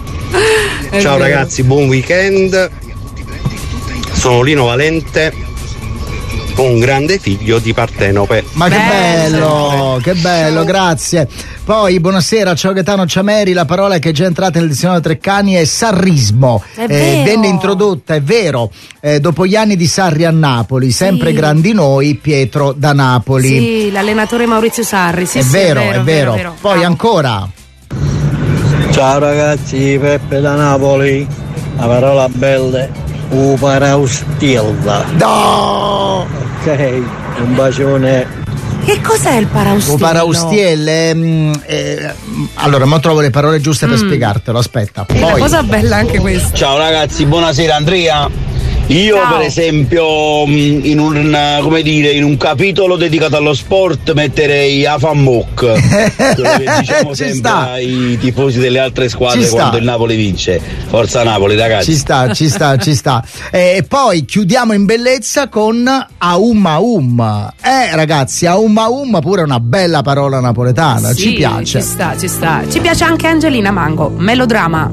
Ciao vero. ragazzi, buon weekend. Sono Lino Valente. un grande figlio di Partenope. Ma che bello, che bello, grazie. Poi buonasera, ciao Gaetano, ciao Mary, la parola che è già entrata nel dizionario Treccani è sarrismo. È eh, vero. venne introdotta, è vero, eh, dopo gli anni di Sarri a Napoli, sempre Sì. grandi noi, Pietro da Napoli. Sì, l'allenatore Maurizio Sarri. Sì, è, sì, vero, è vero, è vero, vero. Poi Bravo. ancora. Ciao ragazzi, Peppe da Napoli. La parola bella, uparaustielda. No! Ok, un bacione. Che cos'è il paraustiello? O paraustielle, mm, eh, allora, ma trovo le parole giuste per Mm. spiegartelo, aspetta. È una Poi, cosa bella anche questa. Ciao ragazzi, buonasera Andrea. Io Ciao. per esempio mh, in un, come dire, in un capitolo dedicato allo sport metterei Afamok, quello che diciamo Ci sempre sta. ai tifosi delle altre squadre Ci sta. quando il Napoli vince. Forza Napoli ragazzi. ci sta, ci sta, ci sta. E poi chiudiamo in bellezza con Aum Aum. Eh ragazzi, Aum Aum pure è una bella parola napoletana, Sì, ci piace. Ci sta, ci sta. Ci piace anche Angelina Mango, melodrama.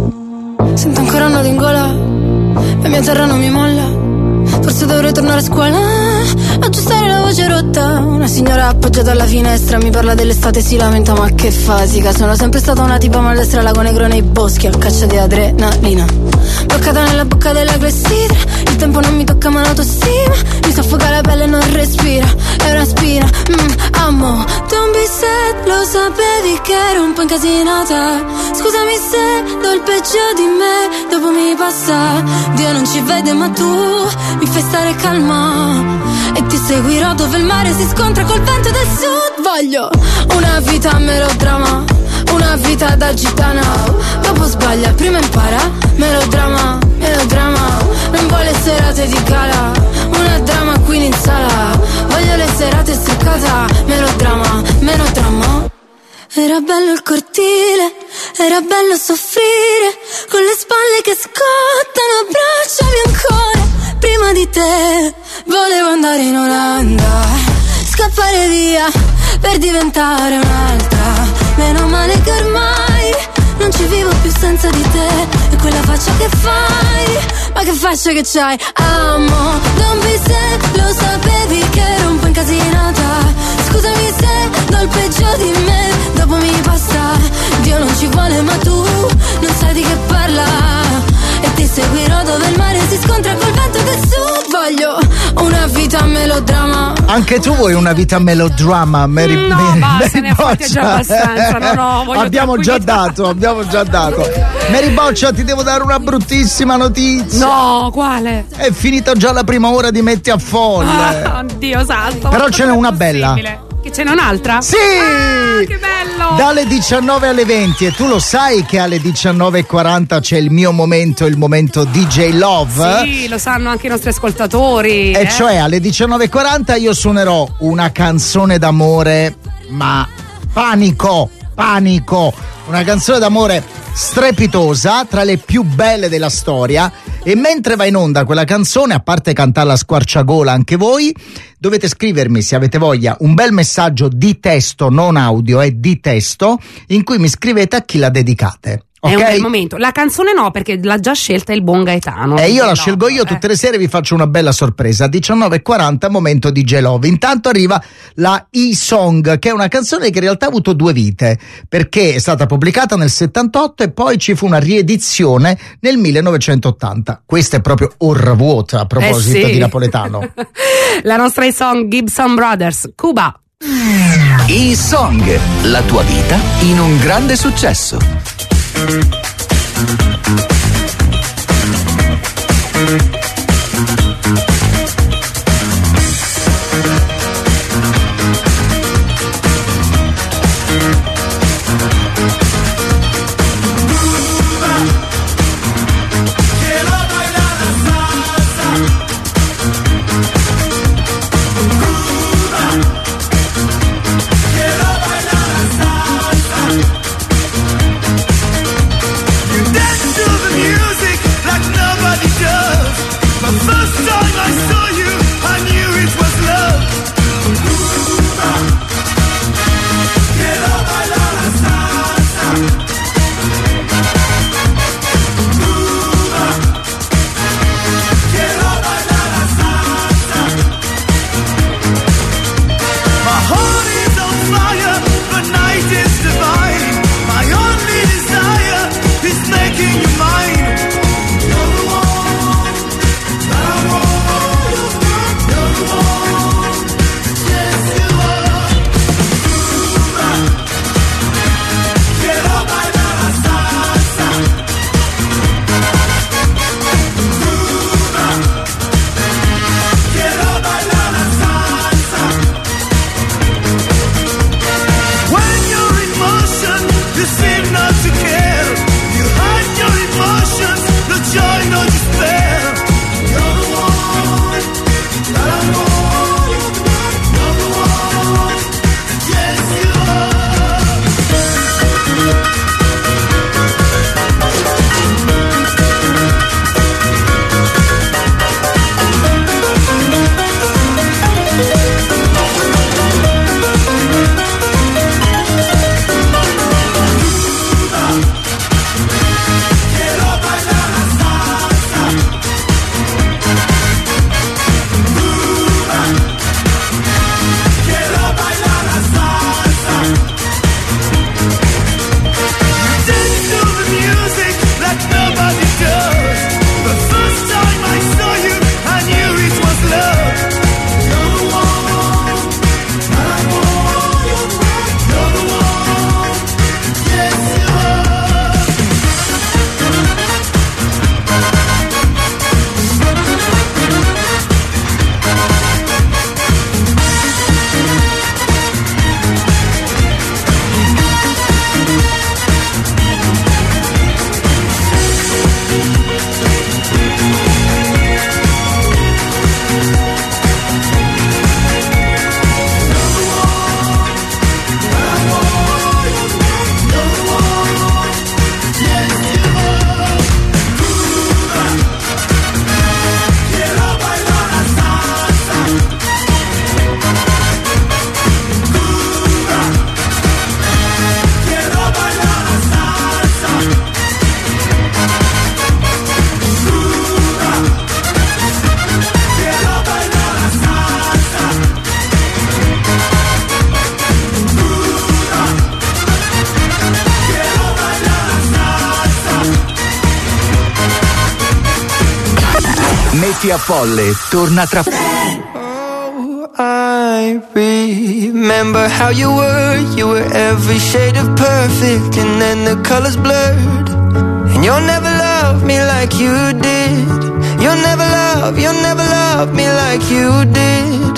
Sento ancora un nodo in gola, la mia terra non mi molla. Forse dovrei tornare a scuola, aggiustare la voce rotta. Una signora appoggiata alla finestra mi parla dell'estate, si lamenta ma che fasica. Sono sempre stata una tipa maldestra, lago negro nei boschi a caccia di adrenalina. Bloccata nella bocca della clessidra, il tempo non mi tocca ma l'autostima mi soffoca la pelle e non respira, è una spina. mm, Amo, don't be sad, lo sapevi che ero un po' incasinata. Scusami se do il peggio di me, dopo mi passa. Dio non ci vede ma tu mi fai stare calma e ti seguirò dove il mare si scontra col vento del sud. Voglio una vita melodrama, una vita da gitana. Dopo sbaglia, prima impara. Melodrama, melodrama. Non vuole serate di gala, una drama qui in sala. Voglio le serate staccata. Melodrama, melodrama. Era bello il cortile, era bello soffrire, con le spalle che scottano, abbracciami ancora. Prima di te volevo andare in Olanda, scappare via per diventare un'altra. Meno male che ormai non ci vivo più senza di te. E quella faccia che fai, ma che faccia che c'hai. Amo, don't be sad, lo sapevi che ero un po' incasinata. Scusami se do il peggio di me, dopo mi passa. Dio non ci vuole ma tu non sai di che parla, e ti seguirò dove il mare si scontra col vento del sud. Voglio una vita melodrama. Anche tu vuoi una vita melodrama, Mary? No, Mary, basta, Mary ne ha fatte già Boccia. abbastanza, no, no, voglio abbiamo già tranquillità. dato, abbiamo già dato. Mary Boccia, ti devo dare una bruttissima notizia. No, quale? È finita già la prima ora di Metti a Folle. Ah, Dio santo. Però ma ce n'è com'è una bella. possibile? Che ce n'è un'altra? Sì! Ah, che bello! Dalle diciannove alle venti, e tu lo sai che alle diciannove e quaranta c'è il mio momento, il momento D J Love. Sì, lo sanno anche i nostri ascoltatori. E eh? cioè alle diciannove e quaranta io suonerò una canzone d'amore, ma panico, panico, una canzone d'amore strepitosa, tra le più belle della storia. E mentre va in onda quella canzone, a parte cantarla a squarciagola anche voi, dovete scrivermi, se avete voglia, un bel messaggio di testo, non audio, è di testo, in cui mi scrivete a chi la dedicate. È un Ok? bel momento. La canzone no, perché l'ha già scelta il buon Gaetano. E io la No, scelgo io, eh. tutte le sere vi faccio una bella sorpresa. diciannove e quaranta, momento di D J Love. Intanto arriva la E-Song, che è una canzone che in realtà ha avuto due vite, perché è stata pubblicata nel settantotto e poi ci fu una riedizione nel millenovecentottanta. Questa è proprio Orvuot, a proposito Eh sì. di napoletano. La nostra E-Song, Gibson Brothers, Cuba. E-Song, la tua vita in un grande successo. Dance to the music like nobody does. Metti a Folle torna tra I remember how you were. You were every shade of perfect, and then the colors blurred. And you'll never love me like you did. You'll never love, you'll never love me like you did.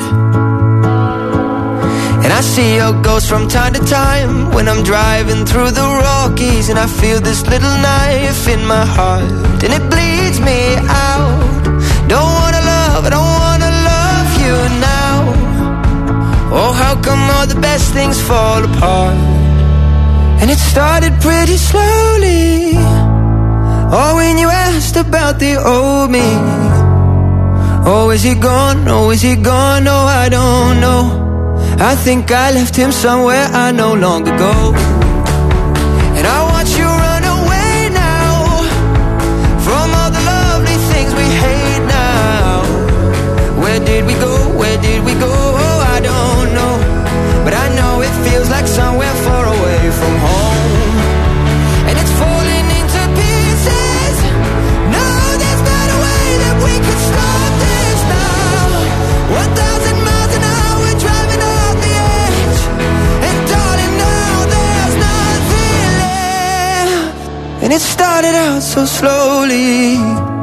And I see your ghost from time to time when I'm driving through the Rockies, and I feel this little knife in my heart, and it bleeds me out. Don't wanna love, I don't wanna love you now. Oh, how come all the best things fall apart? And it started pretty slowly. Oh, when you asked about the old me. Oh, is he gone? Oh, is he gone? Oh, I don't know. I think I left him somewhere I know long ago. And I watch you run away now from all the lovely things we hate now. Where did we go? Where did we go? Oh, I don't know. But I know it feels like somewhere far away from home. And it's falling into pieces. No, there's not a way that we could stop this now. One thousand miles an hour driving on the edge. And darling, now there's nothing left. And it started out so slowly.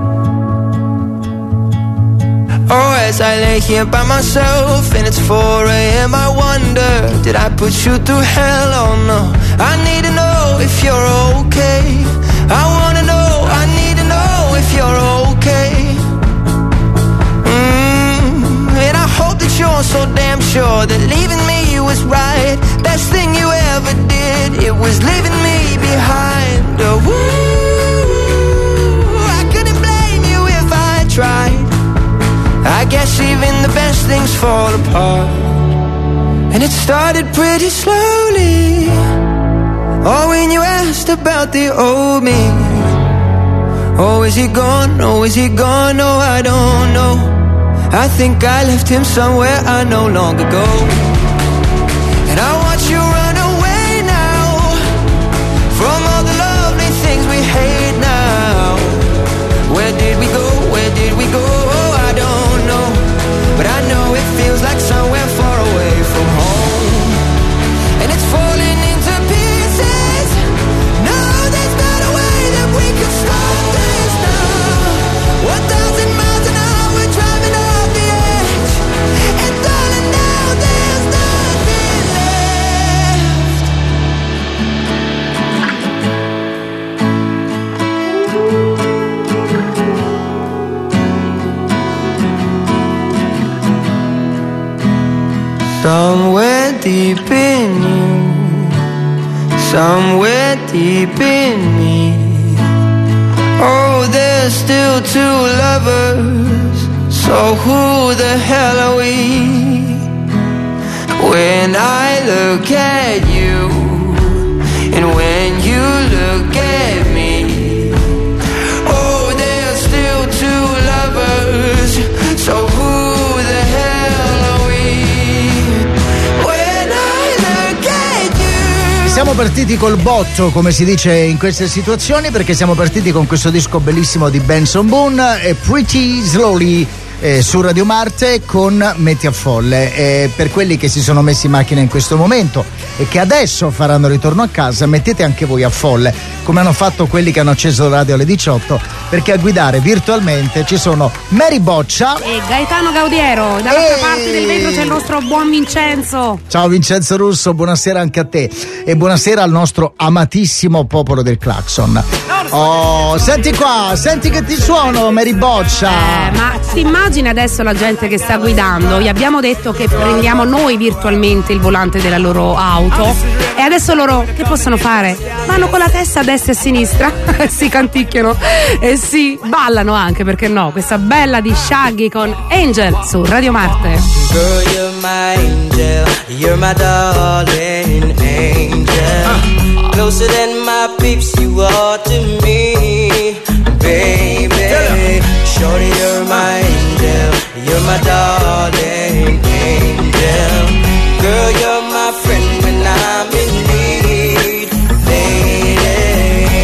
Oh, as I lay here by myself and it's four a.m. I wonder, did I put you through hell? Oh no, I need to know if you're okay. I wanna know, I need to know if you're okay. Mm, and I hope that you're so damn sure that leaving me was right. Best thing you ever did, it was leaving me behind. Oh, woo, I couldn't blame you if I tried. I guess even the best things fall apart. And it started pretty slowly. Oh, when you asked about the old me. Oh, is he gone? Oh, is he gone? Oh, I don't know. I think I left him somewhere I know long ago. And I watch you run away now from all the lovely things we hate now. Where did we go? Where did we go? Oh, I don't know. But I know it feels like somewhere far away from home. And it's falling into pieces. No, there's not a way that we can stop this now. One thousand miles an hour driving off the edge. And darling, now there's nothing left. Somewhere deep in you, somewhere deep in me. Oh, there's still two lovers. So who the hell are we? When I look at you, and when you look at me. Oh, there's still two lovers. So who the hell are we? Siamo partiti col botto, come si dice in queste situazioni, perché siamo partiti con questo disco bellissimo di Benson Boone, e Pretty Slowly, eh, su Radio Marte con Metti a Folle. E per quelli che si sono messi in macchina in questo momento e che adesso faranno ritorno a casa, mettete anche voi a folle, come hanno fatto quelli che hanno acceso la radio alle diciotto, perché a guidare virtualmente ci sono Mary Boccia e Gaetano Gaudiero. Dall'altra e... parte del vetro c'è il nostro buon Vincenzo. Ciao Vincenzo Russo, buonasera anche a te e buonasera al nostro amatissimo popolo del Clacson. Oh, senti qua, senti che ti suono, Mary Boccia. Eh, ma ti immagini adesso la gente che sta guidando? Gli abbiamo detto che prendiamo noi virtualmente il volante della loro auto e adesso loro che possono fare? Vanno con la testa a destra e a sinistra, si canticchiano e si ballano anche, perché no? Questa bella di Shaggy con Angel su Radio Marte. Girl, you're my angel, you're my darling angel. Closer than my peeps, you are to me, baby. Shorty, you're my angel, you're my darling angel. Girl, you're my friend when I'm in need, lady. Bal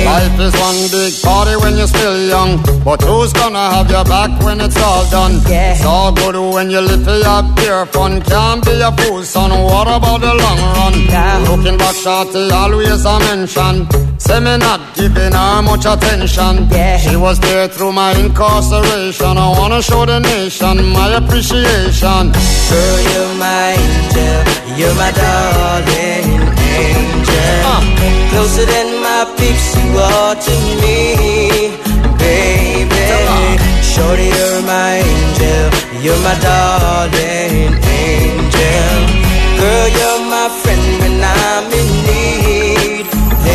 is one big party when you're still young, but who's gonna have your back when it's all done? Yeah. It's all good when you live for your pure fun. Can't be a fool, son. What about the long run? Yeah. Looking back, shorty, always a mention. Say me not giving her much attention. Yeah. She was there through my incarceration. I wanna show the nation my appreciation. Girl, you're my angel, you're my darling angel. Uh. Closer than my peeps, you are to me, baby. Uh. Shorty, you're my angel, you're my darling angel. Girl, you're my friend when I'm in need,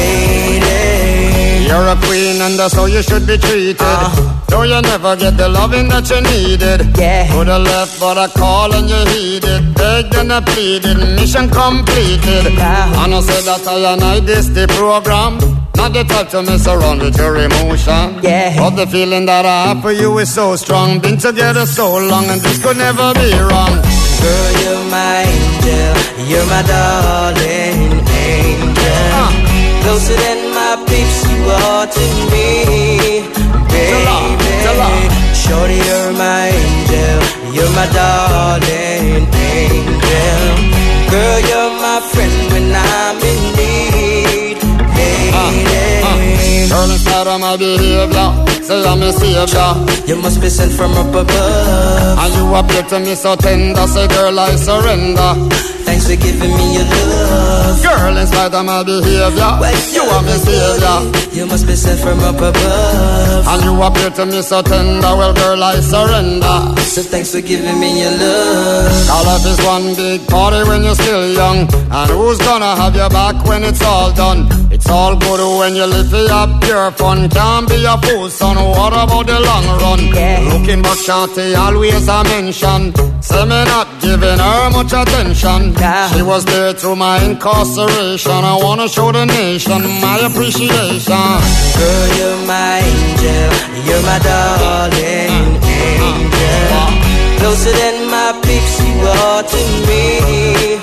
lady. You're a queen and that's how you should be treated. Uh. Though you never get the loving that you needed. Yeah. Coulda left but I call and you heeded. Begged and I pleaded, mission completed. Yeah. And I said that I and I this the program. Not the type to mess around with your emotion. Yeah. But the feeling that I have for you is so strong. Been together so long and this could never be wrong. Girl, you're my angel, you're my darling angel. Uh. Closer than my peeps, you are to me, baby. Shorty, you're my angel, you're my darling angel. Girl, you're my friend when I'm in need, lady. Uh, uh. Girl, inside of my behavior, say I'm a savior. You must be sent from up above. And you appear to me so tender, say girl I surrender. Thanks for giving me your love. Girl, in spite of my behavior, well, you are my savior. You must be sent from up above. And you appear to me so tender, well girl I surrender. So thanks for giving me your love. All life is one big party when you're still young. And who's gonna have your back when it's all done? It's all good when you live for your pure fun. Can't be a fool, son. What about the long run? Yeah. Looking back, shorty, always a mention. Say me not giving her much attention. Yeah. She was there through my incarceration. I wanna show the nation my appreciation. Girl, you're my angel, you're my darling uh, angel. Uh, uh. Closer than my peeps, you are to me,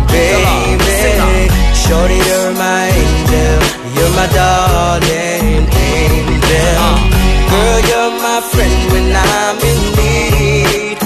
baby. Shorty, you're my angel, you're my darling angel. Uh, Girl, you're my friend when I'm in need,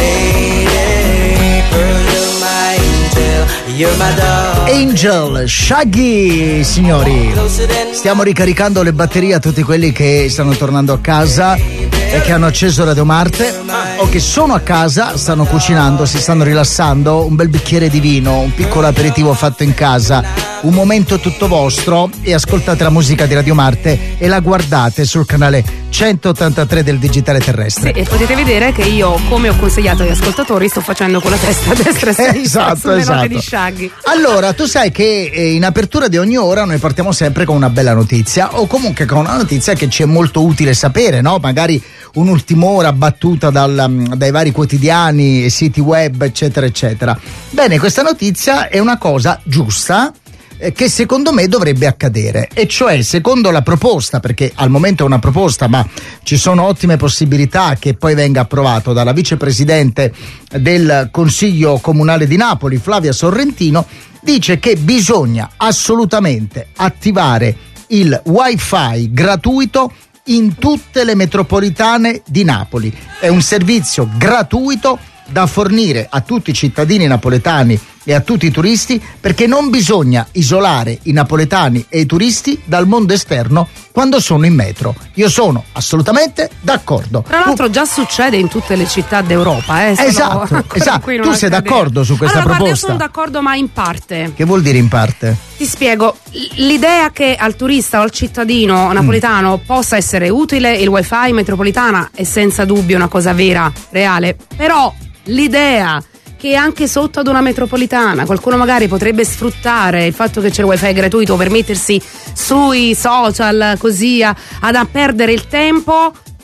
lady. Girl, you're my angel, you're my darling Angel, Shaggy, signori. Stiamo ricaricando le batterie a tutti quelli che stanno tornando a casa e che hanno acceso Radio Marte o che sono a casa, stanno cucinando, si stanno rilassando, un bel bicchiere di vino, un piccolo aperitivo fatto in casa, un momento tutto vostro, e ascoltate la musica di Radio Marte e la guardate sul canale centottantatré del digitale terrestre. Sì, e potete vedere che io, come ho consigliato agli ascoltatori, sto facendo con la testa a destra e a sinistra esatto, sulle esatto. note di Shaggy. Allora, tu sai che in apertura di ogni ora noi partiamo sempre con una bella notizia, o comunque con una notizia che ci è molto utile sapere, no? Magari un'ultima ora battuta dal, dai vari quotidiani, siti web, eccetera, eccetera. Bene, questa notizia è una cosa giusta, eh, che secondo me dovrebbe accadere, e cioè, secondo la proposta, perché al momento è una proposta, ma ci sono ottime possibilità che poi venga approvato dalla vicepresidente del Consiglio Comunale di Napoli, Flavia Sorrentino, dice che bisogna assolutamente attivare il wifi gratuito in tutte le metropolitane di Napoli. È un servizio gratuito da fornire a tutti i cittadini napoletani e a tutti i turisti, perché non bisogna isolare i napoletani e i turisti dal mondo esterno quando sono in metro. Io sono assolutamente d'accordo. Tra l'altro già succede in tutte le città d'Europa, eh? Esatto, esatto. Tu sei d'accordo su questa allora, proposta? Guarda, io sono d'accordo, ma in parte. Che vuol dire in parte? Ti spiego. L'idea che al turista o al cittadino napoletano mm. possa essere utile il wifi metropolitana è senza dubbio una cosa vera, reale, però l'idea che anche sotto ad una metropolitana qualcuno magari potrebbe sfruttare il fatto che c'è il wifi gratuito per mettersi sui social così a, ad a perdere il tempo,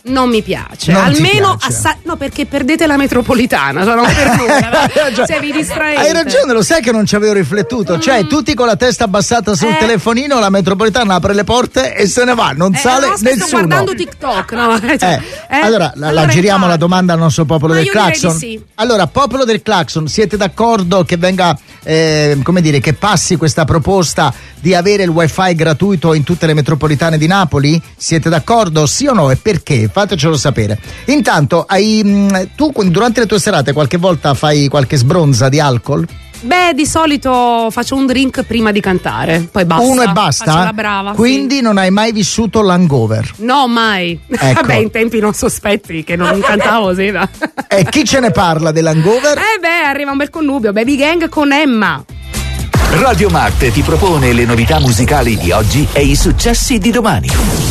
Non mi piace. Non ti Almeno piace. assa- no, perché perdete la metropolitana, cioè non per nulla. Cioè, cioè, vi distraete. hai ragione, lo sai che non ci avevo riflettuto. Cioè, tutti con la testa abbassata sul Eh. telefonino, la metropolitana apre le porte e se ne va, non Eh, sale no, sto nessuno. guardando TikTok, no? Cioè, Eh, eh? allora, la, la Allora, giriamo la infatti. domanda al nostro popolo Ma del io direi clacson. di sì. Allora, popolo del clacson, siete d'accordo che venga, eh, come dire, che passi questa proposta di avere il wifi gratuito in tutte le metropolitane di Napoli? Siete d'accordo? Sì o no? E perché? Fatecelo sapere. Intanto, hai, mh, tu durante le tue serate qualche volta fai qualche sbronza di alcol? Beh, di solito faccio un drink prima di cantare, poi basta. Uno e basta? Faccio la brava. Quindi non hai mai vissuto l'hangover? Sì. No, mai. Ecco. Vabbè, in tempi non sospetti che non cantavo, sì. No. E chi ce ne parla dell'hangover? Eh beh, arriva un bel connubio, Baby Gang con Emma. Radio Marte ti propone le novità musicali di oggi e i successi di domani.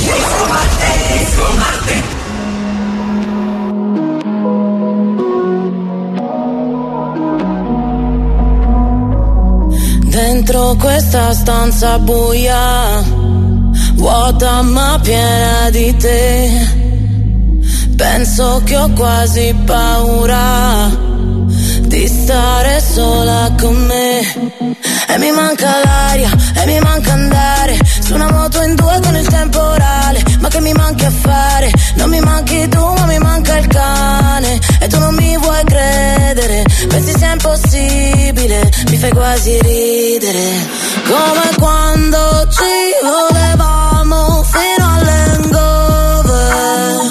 Dentro questa stanza buia, vuota ma piena di te, penso che ho quasi paura di stare sola con me. E mi manca l'aria, e mi manca andare su una moto in due con il temporale. Ma che mi manchi a fare? Non mi manchi tu, ma mi manca il cane. E tu non mi vuoi credere, pensi sia impossibile, mi fai quasi ridere. Come quando ci volevamo fino all'hangover,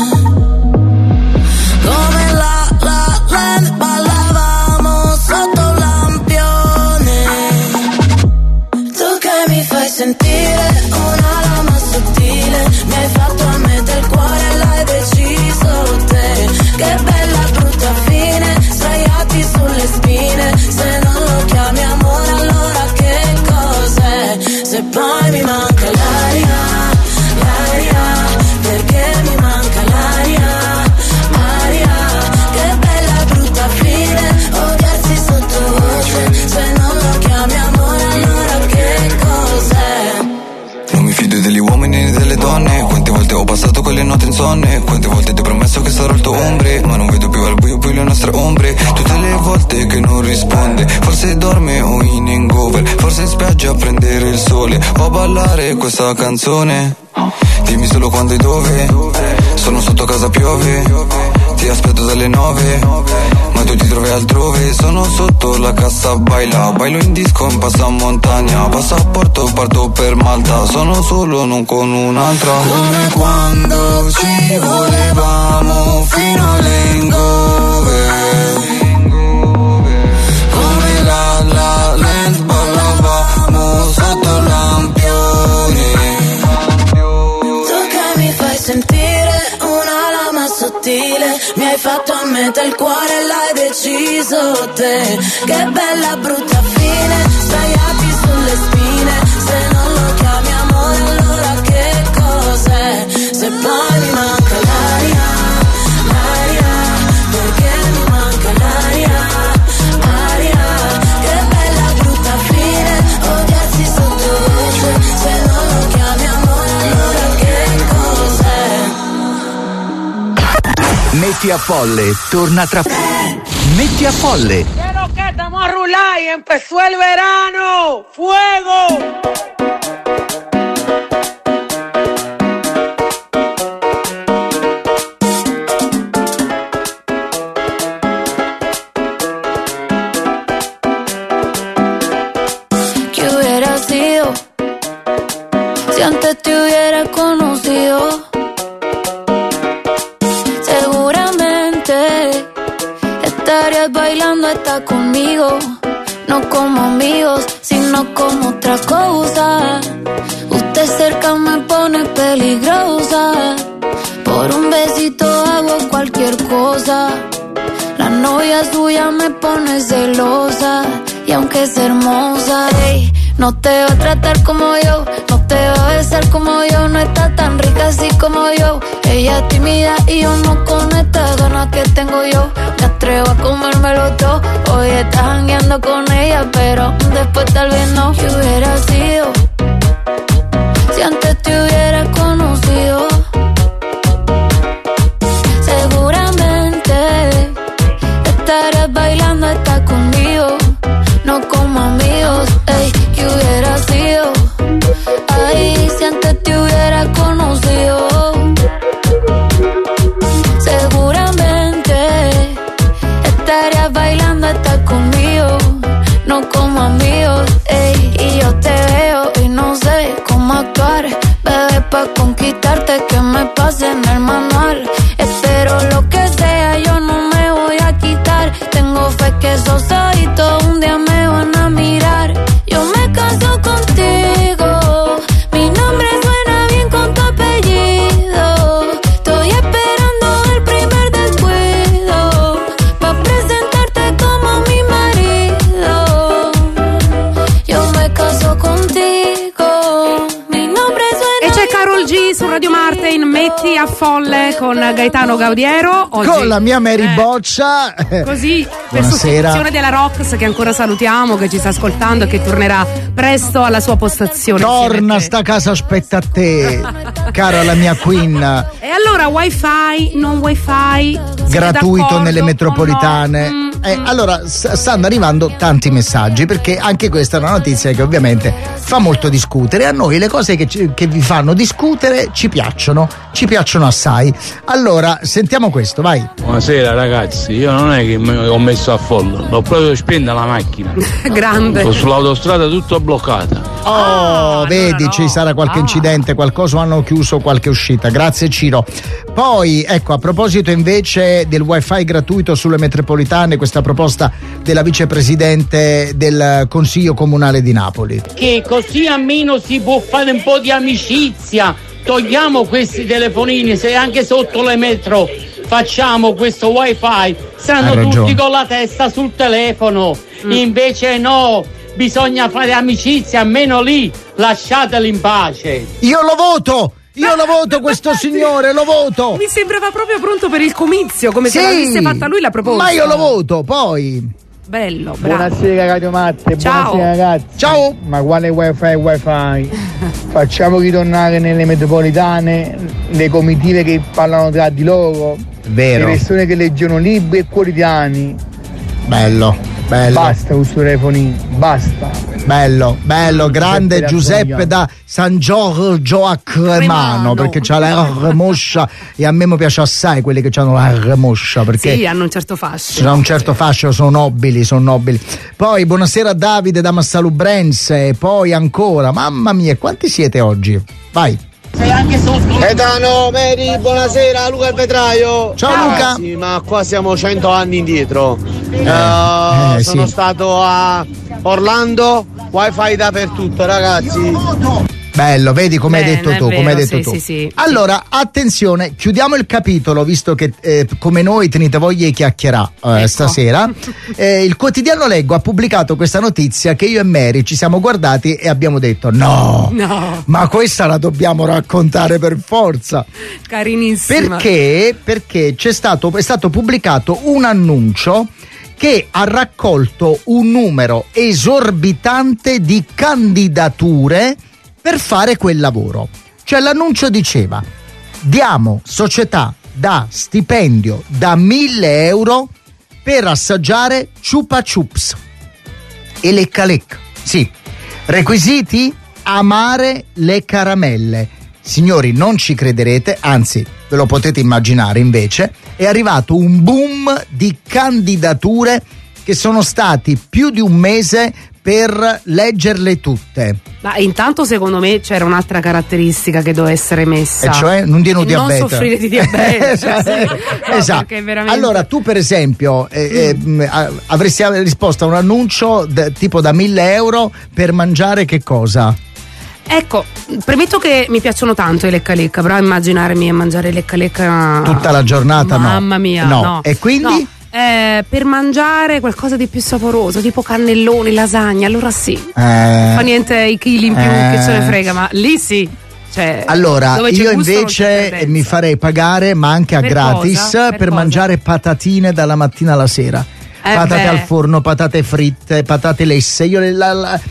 come la la land ballavamo sotto un lampione. Tu che mi fai sentire una lama sottile, mi hai fatto a metà il cuore e l'hai deciso te. Che bella brutta fine, sdraiati sulle spine. Se non lo chiami amore allora che cos'è? Se poi mi manca l'aria, l'aria, perché mi manca l'aria, aria. Che bella brutta fine, odiarsi sottovoce. Se non lo chiami amore allora che cos'è? Non mi fido degli uomini né delle donne. Quante volte ho passato quelle notti insonne, quante volte ti ho promesso che sarò il tuo ombre, ma non vedo più al buio più le nostre ombre. Tutte le volte che non risponde, forse dorme o in hangover, forse in spiaggia a prendere il sole o a ballare questa canzone. Dimmi solo quando e dove, sono sotto casa piove, ti aspetto dalle nove, ma tu ti trovi altrove. Sono sotto la cassa baila, bailo in disco in passamontagna, passaporto parto per Malta, sono solo non con un'altra. Come quando ci volevamo fino all'hangover, come la la land ballavamo sotto lampione. Tu che mi fai sentire una lama sottile, mi hai fatto a metà il cuore e l'hai deciso te. Che bella brutta fine, sdraiati sulle spine. Se non lo chiami amore allora che cos'è? Se poi mi manca l'aria, l'aria, perché mi manca l'aria, aria. Che bella brutta fine, odiarsi sottovoce. Se non lo chiami amore allora che cos'è? Metti a Folle torna tra Metti a Folle. Quiero que estamos a rular y empezó el verano. ¡Fuego! ¿Qué hubiera sido si antes te hubiera conocido? Seguramente estarías bailando hasta conmigo, no como amigos, sino como otra cosa. Usted cerca me pone peligrosa, por un besito hago cualquier cosa. La novia suya me pone celosa, y aunque es hermosa, ey, no te va a tratar como yo, no te va a besar como yo, no está tan rica así como yo. Ella es tímida y yo no con estas ganas que tengo yo. Me atrevo a comérmelo todo, hoy estás jangueando con ella, pero después tal vez no. ¿Qué hubiera sido si antes te hubiera conocido? pa' conquistarte, que me pasen el manual. Espero lo que sea, yo no me voy a quitar. Tengo fe que esos ojitos un día me van a mirar. Yo me caso contigo, mi nombre suena bien con tu apellido. Estoy esperando el primer descuido pa' presentarte como mi marido. Yo me caso contigo, mi nombre suena. E c'è Karol G su Radio Martin, Metti a Folle con Gaetano Gaudiero. Oggi, con la mia Mary eh, Boccia. Così, per Buonasera. sostituzione della Rox, che ancora salutiamo, che ci sta ascoltando e che tornerà presto alla sua postazione. Torna, sta casa aspetta a te, cara la mia Queen. E allora wifi, non wifi, Gratuito nelle metropolitane. No? Mm, eh, mm. Allora s- stanno arrivando tanti messaggi, perché anche questa è una notizia che ovviamente fa molto discutere. A noi le cose che, ci, che vi fanno discutere ci piacciono, ci piacciono assai. Allora sentiamo questo, vai. Buonasera ragazzi, io non è che ho messo a fondo, l'ho proprio spenta la macchina. Grande. Sto sull'autostrada tutto bloccata. Oh, ah, vedi, allora no. Ci sarà qualche ah. incidente, qualcosa, hanno chiuso qualche uscita. Grazie Ciro. Poi, ecco, a proposito invece del wifi gratuito sulle metropolitane, questa proposta della vicepresidente del Consiglio Comunale di Napoli. Che così almeno si può fare un po' di amicizia. Togliamo questi telefonini, se anche sotto le metro facciamo questo wifi, stanno tutti con la testa sul telefono. Mm. Invece no, bisogna fare amicizia, almeno lì lasciateli in pace. Io lo voto! Io lo voto questo signore, lo voto! Mi sembrava proprio pronto per il comizio, come sì, se l'avesse fatta lui la proposta. Ma io lo voto, poi. Bello, bravo. Buonasera Radio Matte, ciao. Buonasera ragazzi. Ciao. Ma quale wifi wifi? Facciamo ritornare nelle metropolitane le comitive che parlano tra di loro. Vero. Le persone che leggono libri e quotidiani. Bello, bello. Basta questo telefonino, basta. Bello, bello, grande Giuseppe, Giuseppe da San Giorgio a Cremano, perché c'ha la R moscia e a me mi piace assai quelli che hanno la R moscia, perché sì, hanno un certo fascino. Hanno un certo fascino, sono nobili, sono nobili. Poi buonasera Davide da Massalubrense, poi ancora, mamma mia, quanti siete oggi? Vai. Gaetano, Mary, buonasera, Luca il Vetraio. Ciao Luca. Sì, ma qua siamo cento anni indietro. Eh, uh, eh, sono sì. stato a Orlando, wifi dappertutto, ragazzi. Bello, vedi come hai detto tu, vero, come hai detto sì, tu. Sì, sì. Allora, attenzione, chiudiamo il capitolo, visto che eh, come noi tenete voglia di chiacchierà eh, ecco. stasera. Eh, il quotidiano Leggo ha pubblicato questa notizia che io e Mary ci siamo guardati e abbiamo detto no, no. ma questa la dobbiamo raccontare per forza. Carinissima. Perché? Perché c'è stato, è stato pubblicato un annuncio che ha raccolto un numero esorbitante di candidature per fare quel lavoro. Cioè l'annuncio diceva: diamo società da stipendio da mille euro per assaggiare Chupa Chups e Lecca Lecca. Sì, requisiti: amare le caramelle. Signori, non ci crederete, anzi ve lo potete immaginare, invece è arrivato un boom di candidature che sono stati più di un mese per leggerle tutte. Ma intanto secondo me c'era un'altra caratteristica che doveva essere messa, e cioè non dire un diabete, non soffrire di diabete. esatto. Sì. No, esatto. Veramente... Allora tu per esempio eh, mm. eh, avresti risposto a un annuncio de, tipo da mille euro per mangiare che cosa? Ecco, premetto che mi piacciono tanto i lecca lecca, però immaginarmi a mangiare lecca lecca tutta la giornata, mamma no. Mamma mia, no. no. E quindi? No. Eh, per mangiare qualcosa di più saporoso, tipo cannelloni, lasagna, allora sì. Eh, fa niente i chili in più, eh, che ce ne frega, ma lì sì. Cioè, allora io invece mi farei pagare, ma anche a per gratis, cosa? per, per cosa? mangiare patatine dalla mattina alla sera. Eh patate beh. al forno, patate fritte, patate lesse. Io le, la, la,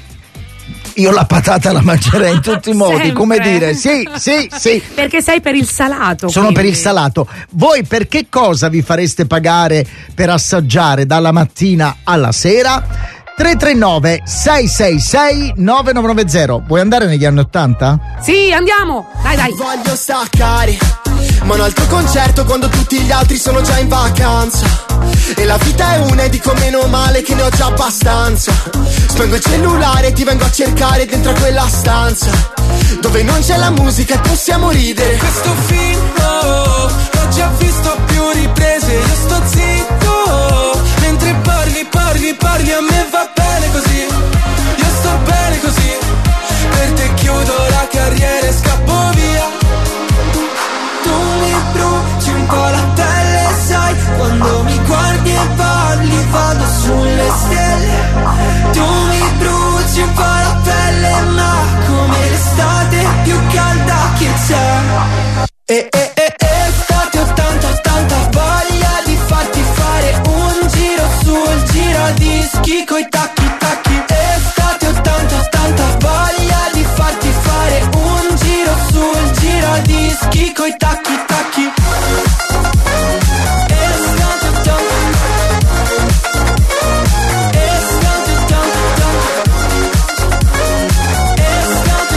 Io la patata la mangerei in tutti i modi. Sempre. Come dire, sì, sì, sì. Perché sei per il salato. Sono quindi. per il salato. Voi per che cosa vi fareste pagare per assaggiare dalla mattina alla sera? tre tre nove sei sei sei nove nove nove zero. Vuoi andare negli anni ottanta? Sì, andiamo. Dai, dai. Voglio staccare, ma un altro concerto quando tutti gli altri sono già in vacanza. E la vita è una e dico meno male che ne ho già abbastanza. Spengo il cellulare e ti vengo a cercare dentro a quella stanza. dove non c'è la musica e possiamo ridere. Questo film oh, l'ho già visto a più riprese. Io sto zitto mentre parli, parli, parli. A me va bene così, io sto bene così. Per te chiudo la carriera e scappo via. Tu mi bruci un po' la pelle, sai. Quando mi guardi e parli vado sulle stelle. Tu mi bruci un po' la pelle, ma come l'estate più calda che c'è. E e e estate ottanta ottanta, voglia di farti fare un giro sul giradischi coi tacchi tacchi. Estate ottanta ottanta, voglia di farti fare un giro sul giradischi coi tacchi tacchi. Estate ottanta, estate ottanta, estate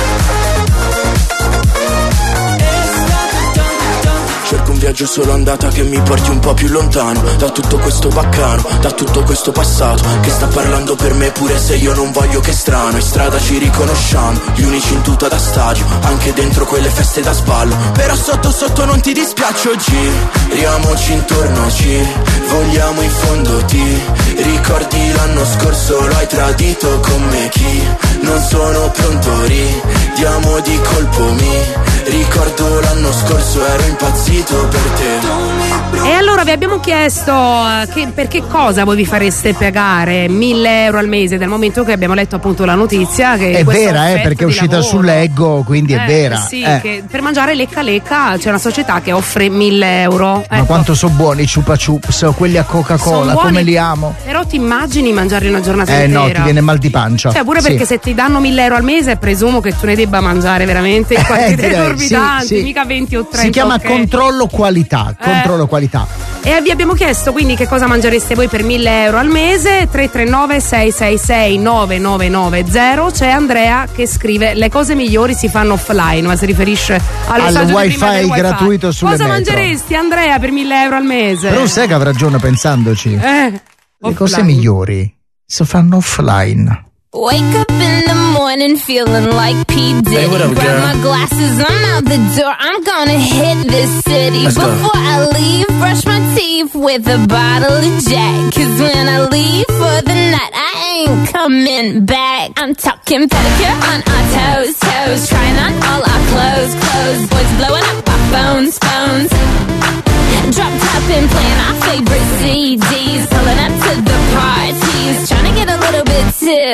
ottanta. Cerco un viaggio solo andata che mi porti un po' più lontano da tutto questo baccano, da tutto questo passato che sta parlando per me pure se io non voglio. Che strano, in strada ci riconosciamo, gli unici in tuta da stadio, anche dentro quelle feste da sballo. Però sotto sotto non ti dispiace oggi, giriamoci intorno, ci vogliamo in fondo. Ti ricordi l'anno scorso, lo hai tradito con me. Chi non sono pronto, ridiamo di colpo. Mi ricordo l'anno scorso, ero impazzito per te. E allora vi abbiamo chiesto uh, che, per che cosa voi vi fareste pagare mille euro al mese, dal momento che abbiamo letto appunto la notizia che è vera, eh, perché è uscita lavoro, sull'Eggo, quindi eh, è vera. Sì, eh. che per mangiare lecca lecca c'è una società che offre mille euro. Ma ecco. quanto sono buoni i Chupa Chups, quelli a Coca-Cola, Son come buoni, li amo. Però ti immagini mangiarli una giornata Eh intera? no, ti viene mal di pancia. Cioè pure perché sì. se ti danno mille euro al mese presumo che tu ne debba mangiare veramente in quantità Eh, esorbitanti, sì, sì. mica venti o trenta. Si chiama okay. controllo qualità, controllo Eh. qualità. E vi abbiamo chiesto quindi che cosa mangereste voi per mille euro al mese. Tre tre nove sei sei sei nove nove nove zero. C'è Andrea che scrive: le cose migliori si fanno offline, ma si riferisce al al wifi, wifi gratuito sulle Cosa metro. mangeresti, Andrea, per mille euro al mese? Però sai che avrà ragione pensandoci. Eh, Le cose offline. migliori si fanno offline. Wake up in the morning feeling like P. Diddy. Hey, what up, Grab girl? my glasses, I'm out the door. I'm gonna hit this city. Let's go. Before I leave, brush my teeth with a bottle of Jack. Cause when I leave for the night, I ain't coming back. I'm talking pedicure on our toes, toes. Trying on all our clothes, clothes. Boys blowing up our phones, phones. Drop top and playing our favorite C Ds. Pulling up to the parties. Trying to get a little bit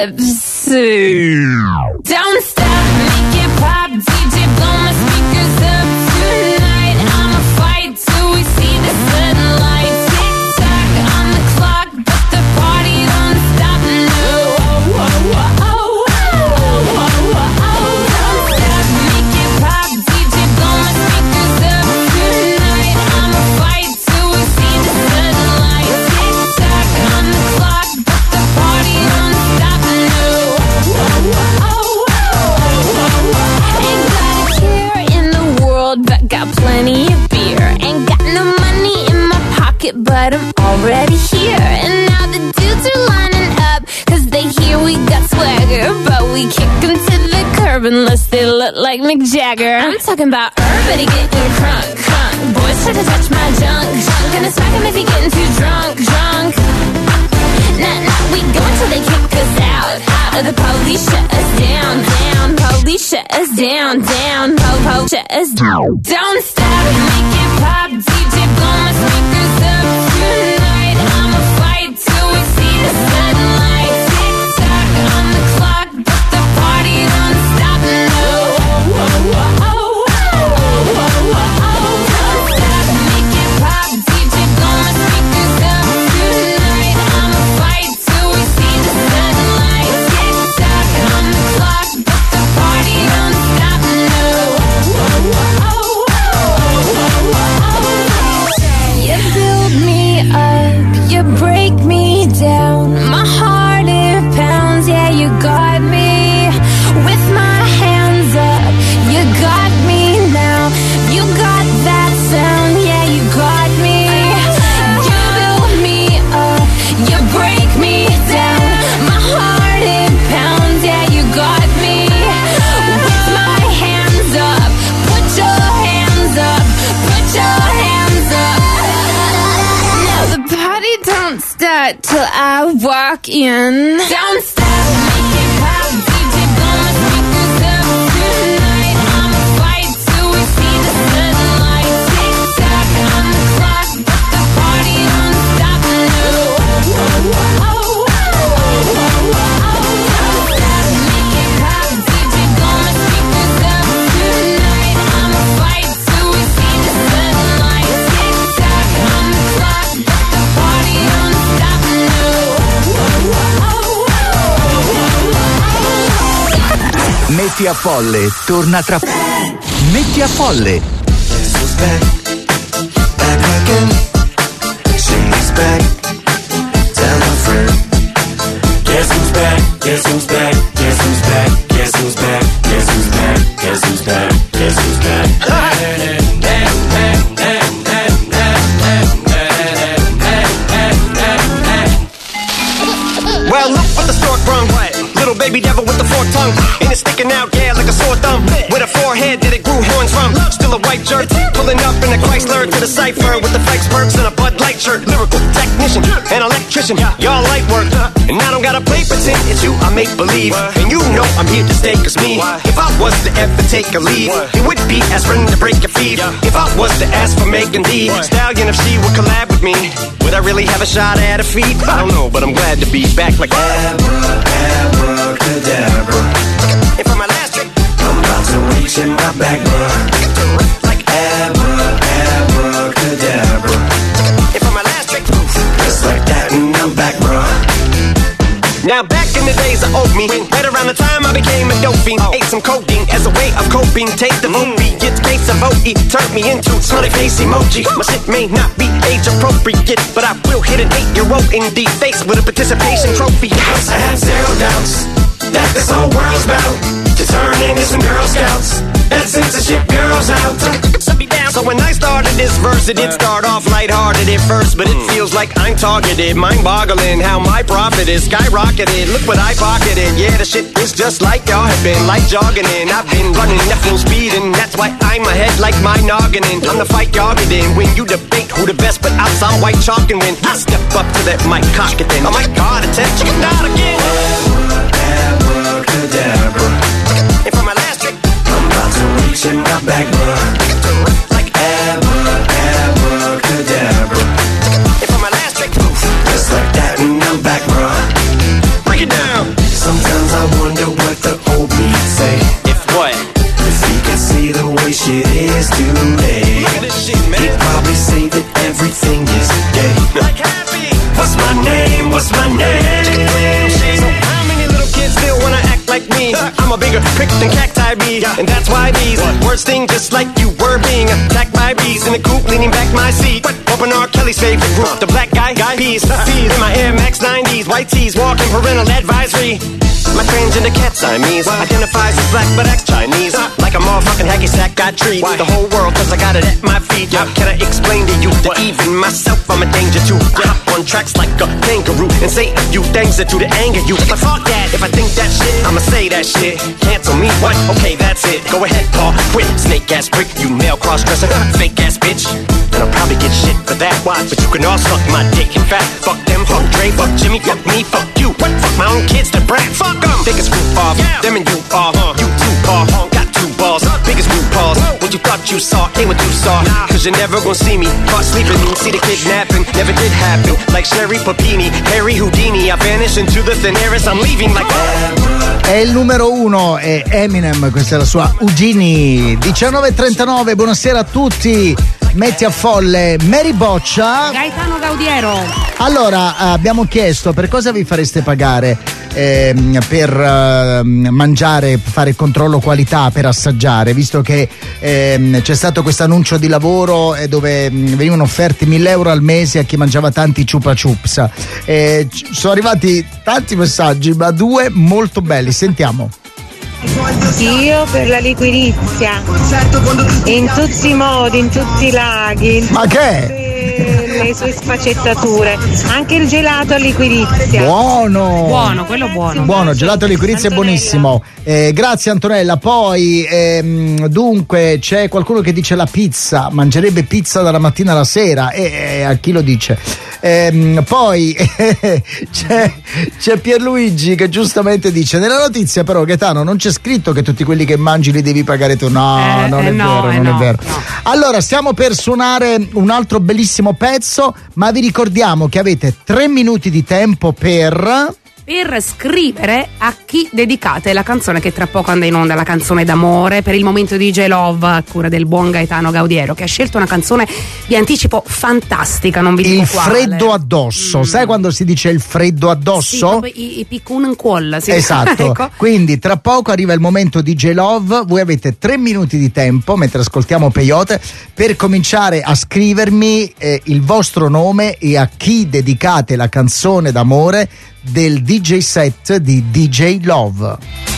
tipsy. Don't stop, make it pop. D J, blow my speakers up tonight. I'ma fight till we see the sunlight. Tick tock on the clock, but the party don't stop. No. Oh, oh, oh, oh, oh, oh, oh, oh. Don't stop, make it pop. D J, blow my speakers up tonight. I'ma fight till we see the sunlight. Tick tock on the clock, but the party don't stop. No. Oh, oh, oh, oh, oh, oh. Ain't got a care in the world, but got plenty of beer. Ain't got no money in my pocket, but I'm already here. And now the dudes are lining up, cause they hear we got swagger. But we kick them to the curb unless they look like Mick Jagger. I'm talking about everybody getting crunk, crunk. Boys try to touch my junk, junk. Gonna smack him if he getting too drunk, drunk. Nah, nah, we go until they kick us out, out. Or the police shut us down, down. Police shut us down, down. Po, po, shut us down. Don't stop, make it pop. D J, blow my speakers up tonight. I'ma fight till we see the sunlight. Tick tock on the clock, but the party don't stop. No. Oh, oh, oh, oh, oh, oh, oh, oh. Don't stop, make it pop. D J, blow my speakers up tonight. I'ma fight till we see the sunlight. Tick tock on the clock, but the party don't stop. No. Oh, oh, oh, oh, oh, oh. sweat till I walk in. Don't stop, make it pop, D J blow my speakers up tonight. I'ma fight till we see the sunlight. Tick tock on the clock, but the party don't stop now. Oh, oh, oh, oh, oh, oh, oh. Don't stop, make it pop, D J blow my speakers up tonight. I'ma fight till we see the sunlight. Tick tock on the clock, but the party don't stop now. Metti a Folle torna tra Metti a Folle. Guess who's back? Back again. She's back. Tell my friend. Guess who's back? Guess who's back? Guess who's back? Guess who's back? Guess who's back? Guess who's back? Guess who's back? Well, look what the stork brung. Little baby devil with the forked tongue. And it's sticking out, yeah, like a sore thumb. With a forehead that it grew horns from. Still a white jerk. Pulling up in a Chrysler to the cipher with the Fikes Perks and a Bud Light shirt. Lyrical technician, an electrician. Y'all light work. And I don't gotta play pretend. It's you I make believe. And you know I'm here to stay, cause me, if I was to ever take a leave, it would be aspirin to break your feet. If I was to ask for Megan D Stallion, if she would collab with me, would I really have a shot at her feet? I don't know, but I'm glad to be back like abracadabra. And for my last trick, I'm about to reach in my back, bruh. Like abra, abracadabra. And for my last trick, just like that, and I'm back, bruh. Now back in the days of old me, right around the time I became a dope fiend, ate some codeine as a way of coping. Take the movie, it's case of O E, turned me into smiley face emoji. My shit may not be age appropriate, but I will hit an eight-year-old in the face with a participation trophy. Yes, I have zero doubts that this whole world's about to turn into some Girl Scouts. That censorship girls out. So when I started this verse, it did start off lighthearted at first, but it feels like I'm targeted. Mind-boggling how my profit is skyrocketed. Look what I pocketed. Yeah, the shit is just like y'all have been, like jogging in. I've been running at full speed, and that's why I'm ahead like my noggin in. I'm the fight y'all get in when you debate who the best, but I'll sound white chalk and win. I step up to that mic, cock it then. Oh my God, attempt chicken out again. Abracadabra. And for my last trick, I'm about to reach in my back, bruh. Like abra, abracadabra. And for my last trick, just like that, and I'm back, bruh. Break it down. Sometimes I wonder what the old me'd say. If what? If he could see the way shit is today. Look at this shit, man. He'd probably say that everything is gay. Like happy. What's my name? What's my name? So how many little kids still wanna act like me? I'm a bigger prick than cacti bee, and that's why these words sting just like you were being attacked by bees in the coop, leaning back my seat. Open R. Kelly's favorite group, the black guy, guy peas, fees in my Air Max nineties, white tees, walking parental advisory. My transgender cat Siamese identifies as black but acts Chinese. Like a motherfucking hacky sack, got treat the whole world cause I got it at my feet. How can I explain to you that even myself I'm a danger to? I hop on tracks like a kangaroo and say a few things that do to anger you. But fuck that, if I think that shit, I'ma say that shit. Cancel me, what? Okay, that's it. Go ahead, Paul, quit. Snake ass prick, you male cross-dresser, fake ass bitch. And I'll probably get shit for that, watch. But you can all suck my dick. In fact, fuck them, fuck Dre, fuck Jimmy, fuck me, fuck you. What? Fuck my own kids, the brat, fuck them. Biggest group off, yeah. Them and you are, uh, you two paw, uh, got two balls, uh, biggest group paws. What you thought you saw ain't what you saw, nah. Cause you're never gonna see me caught sleeping, see the kidnapping, never did happen. Like Sherry Papini, Harry Houdini, I vanish into the thin air as I'm leaving like è il numero uno, è Eminem, questa è la sua Houdini. diciannove e trentanove, buonasera a tutti. Metti a Folle, Mary Boccia, Gaetano Gaudiero. Allora, abbiamo chiesto per cosa vi fareste pagare ehm, per eh, mangiare, fare il controllo qualità, per assaggiare, visto che ehm, c'è stato questo annuncio di lavoro eh, dove mh, venivano offerti mille euro al mese a chi mangiava tanti chupa chups. Eh, c- sono arrivati tanti messaggi, ma due molto belli, sentiamo. Io per la liquirizia in tutti i modi, in tutti i laghi. Ma che? tutte le sue sfaccettature, anche il gelato a liquirizia. Buono! Buono, quello buono. Buono, gelato a liquirizia è buonissimo. Eh, grazie Antonella. Poi, ehm, dunque, c'è qualcuno che dice la pizza, mangerebbe pizza dalla mattina alla sera. E eh, a chi lo dice? Ehm, poi eh, c'è, c'è Pierluigi che giustamente dice: nella notizia però Gaetano non c'è scritto che tutti quelli che mangi li devi pagare tu. No, eh, non eh, è no, vero, eh, non no, è vero. no. Allora, stiamo per suonare un altro bellissimo pezzo, ma vi ricordiamo che avete tre minuti di tempo per... per scrivere a chi dedicate la canzone che tra poco andrà in onda, la canzone d'amore per il momento di D J Love a cura del buon Gaetano Gaudiero, che ha scelto una canzone di anticipo fantastica, non vi dico il quale. Freddo addosso. Mm. Sai quando si dice il freddo addosso? Sì, i, i piccun in cuolla, sì. Esatto. Ecco. Quindi tra poco arriva il momento di D J Love, voi avete tre minuti di tempo mentre ascoltiamo Peyote per cominciare a scrivermi eh, il vostro nome e a chi dedicate la canzone d'amore del D J set di D J Love.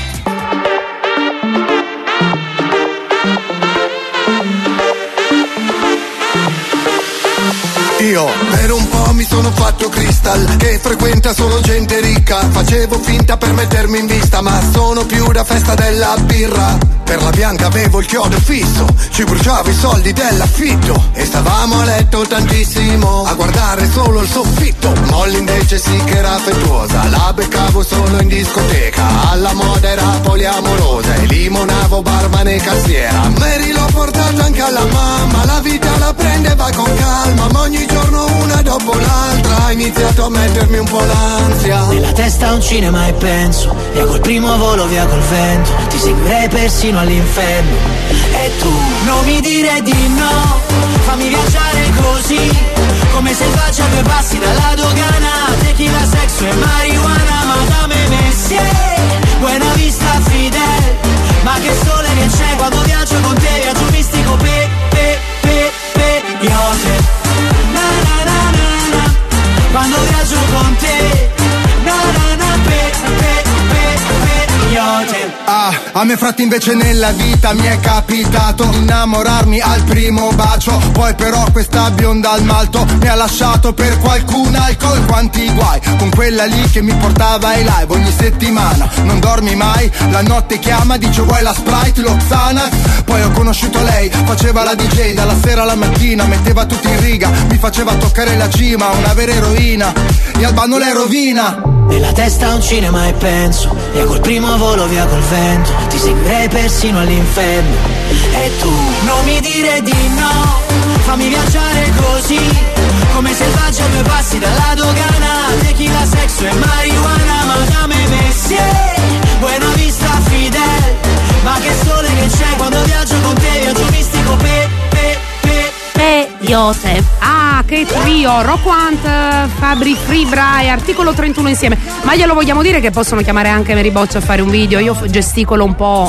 Io per un po' mi sono fatto crystal, che frequenta solo gente ricca. Facevo finta per mettermi in vista, ma sono più da festa della birra. Per la bianca avevo il chiodo fisso, ci bruciavo i soldi dell'affitto e stavamo a letto tantissimo a guardare solo il soffitto. Molly invece sì che era affettuosa, la beccavo solo in discoteca, alla moda era poliamorosa e limonavo barman e cassiera. Mary l'ho portata anche alla mamma, la vita la prendeva con calma, ma ogni giorno una dopo l'altra ha iniziato a mettermi un po' l'ansia. Nella testa un cinema e penso, via col primo volo, via col vento, ti seguirei persino all'inferno. E tu non mi dire di no, fammi viaggiare così, come selvaggia a due passi dalla dogana. Tequila, sexo e marijuana, Madame Messier, Buena Vista Fidel. Ma che sole che c'è quando viaggio con te, viaggio mistico pe, pe, pe, pe, iote. Na na na na na, quando viaggio con te, na na na pe, pe, pe, pe, iote. Ah, a me fratti invece nella vita mi è capitato innamorarmi al primo bacio. Poi però questa bionda al malto mi ha lasciato per qualcun alcol. Quanti guai con quella lì che mi portava ai live ogni settimana. Non dormi mai, la notte chiama, dice vuoi la Sprite, lo Xanax. Poi ho conosciuto lei, faceva la D J dalla sera alla mattina, metteva tutti in riga, mi faceva toccare la cima, una vera eroina, e Albano le rovina. Nella testa un cinema e penso, via col primo volo, via col vento, ti seguirei persino all'inferno. E tu non mi dire di no, fammi viaggiare così, come selvaggia a due passi dalla dogana. Tequila, sexo e marijuana, Madame Messier, Buena Vista Fidel. Ma che sole che c'è quando viaggio con te, viaggio mistico pe, pe, pe, Peyote. Ah, che trio! Rock Hunt, Fabri Fibra e Articolo trentuno insieme. Ma glielo vogliamo dire che possono chiamare anche Mary Boccia a fare un video? Io gesticolo un po'.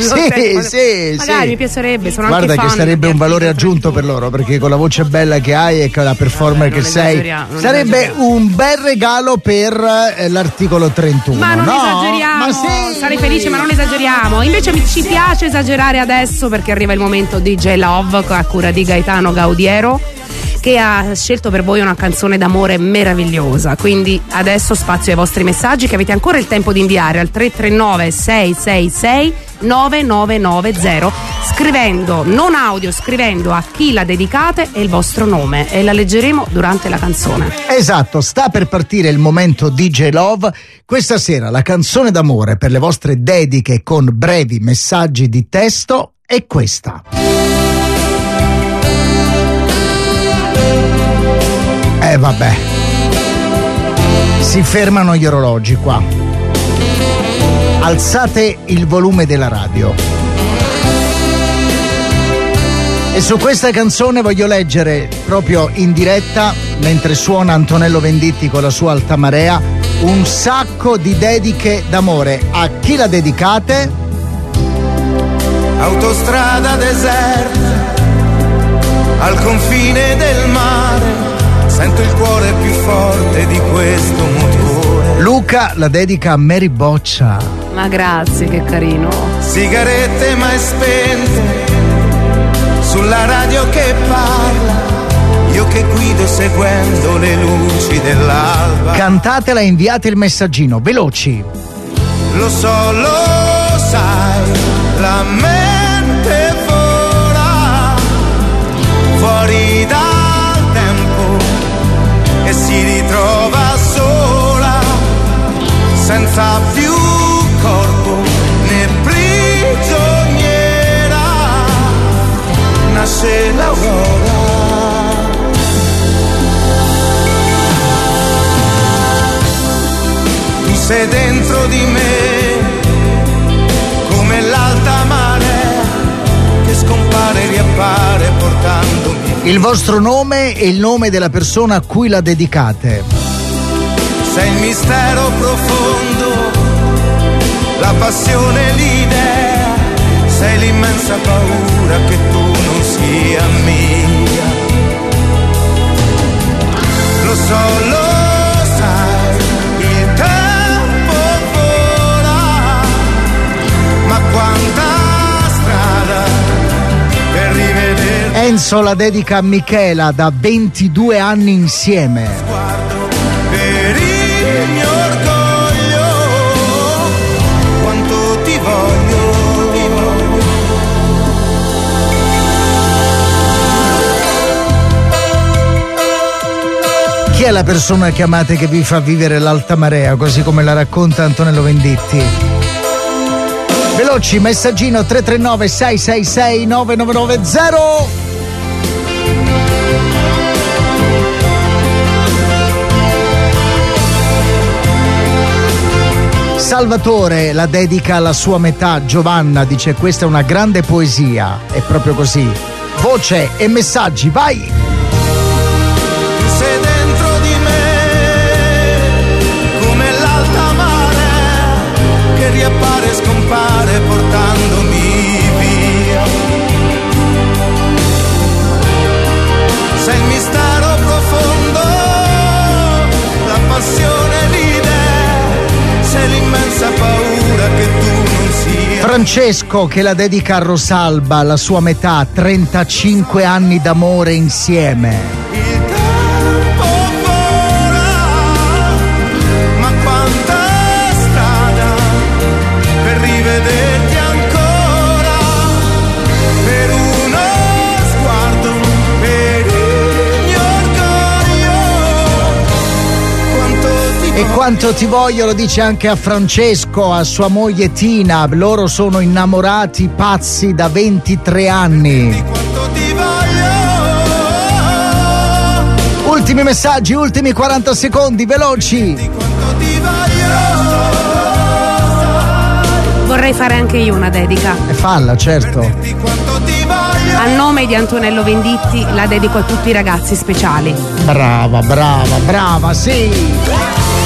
Sì, sì, magari sì. mi piacerebbe, sono Guarda anche che fan sarebbe un valore aggiunto per loro, perché con la voce bella che hai e con la performer Vabbè, che sei sarebbe un bel regalo per eh, l'Articolo trentuno. Ma non no? esageriamo, Ma sì. sarei felice, ma non esageriamo. Invece mi ci piace esagerare adesso, perché arriva il momento D J Love a cura di Gaetano Gaudiero, che ha scelto per voi una canzone d'amore meravigliosa. Quindi adesso spazio ai vostri messaggi, che avete ancora il tempo di inviare al tre tre nove sei sei sei nove nove nove zero, scrivendo, non audio, scrivendo a chi la dedicate e il vostro nome, e la leggeremo durante la canzone. Esatto, sta per partire il momento D J Love. Questa sera la canzone d'amore per le vostre dediche con brevi messaggi di testo è questa. Eh vabbè, si fermano gli orologi qua. Alzate il volume della radio. E su questa canzone voglio leggere proprio in diretta, mentre suona Antonello Venditti con la sua Altamarea, un sacco di dediche d'amore. A chi la dedicate? Autostrada deserta, al confine del mare, sento il cuore più forte di questo motore. Luca la dedica a Mary Boccia. Ma grazie, che carino. Sigarette mai spente, sulla radio che parla, io che guido seguendo le luci dell'alba. Cantatela e inviate il messaggino, veloci. Lo so, lo sai, la mente vola fuori dal tempo e si ritrova sola, senza più corpo né prigioniera. Nasce l'aurora. Tu sei dentro di me come l'alta marea che scompare e riappare portandomi. Il vostro nome e il nome della persona a cui la dedicate. Sei il mistero profondo, la passione, l'idea. Sei l'immensa paura che tu non sia mia. Lo so, lo sai, il tempo vola, ma quanta strada per rivedere. Enzo la dedica a Michela, da ventidue anni insieme. Per il mio orgoglio, quanto ti voglio, ti voglio. Chi è la persona che amate che vi fa vivere l'alta marea, così come la racconta Antonello Venditti? Veloci, messaggino tre tre nove sei sei sei nove nove nove zero. Salvatore la dedica alla sua metà, Giovanna, dice: questa è una grande poesia. È proprio così. Voce e messaggi, vai! Tu sei dentro di me come l'alta marea che riappare e scompare portandomi via. Sei il mistero profondo, la passione, l'idea. Sei l'immensa paura che tu non sia. Francesco che la dedica a Rosalba, la sua metà, trentacinque anni d'amore insieme. Il tempo vola, ma quanta strada per rivederti ancora, per uno sguardo, per il mio orgoglio, quanto ti E quanto ti voglio lo dice anche a Francesco, a sua moglie Tina. Loro sono innamorati pazzi da ventitré anni. Ultimi messaggi, ultimi quaranta secondi, veloci. Vorrei fare anche io una dedica. E falla, certo. A nome di Antonello Venditti la dedico a tutti i ragazzi speciali. Brava, brava, brava, sì.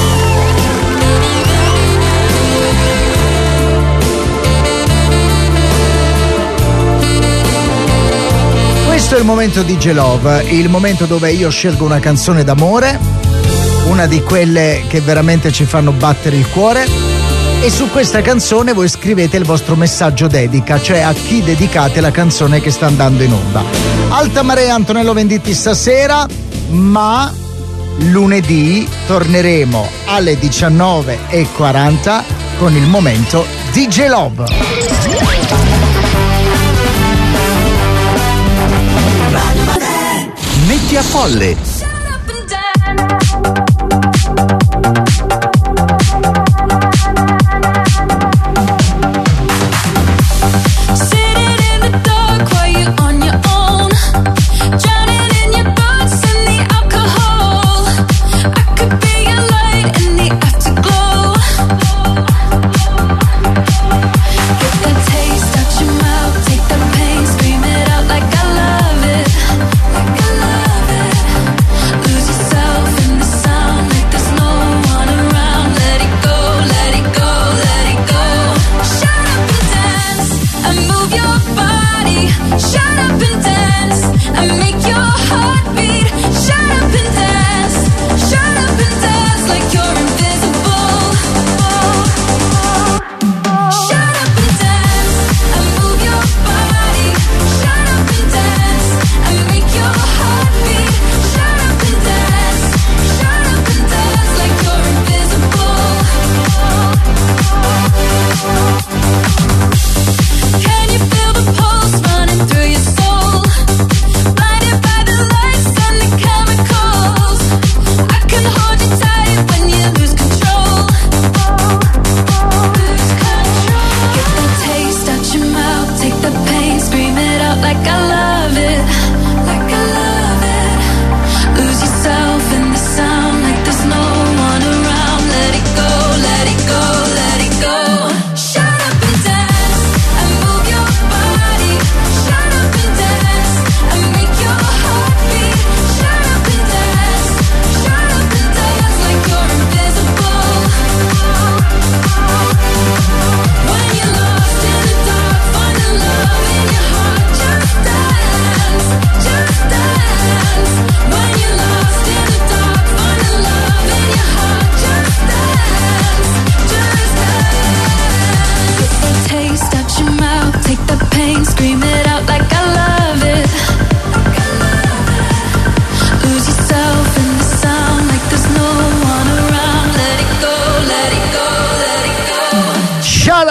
Questo è il momento di D J Love, il momento dove io scelgo una canzone d'amore, una di quelle che veramente ci fanno battere il cuore, e su questa canzone voi scrivete il vostro messaggio dedica, cioè a chi dedicate la canzone che sta andando in onda. Alta marea, Antonello Venditti stasera, ma lunedì torneremo alle diciannove e quaranta con il momento D J Love. Metti a folle. Shut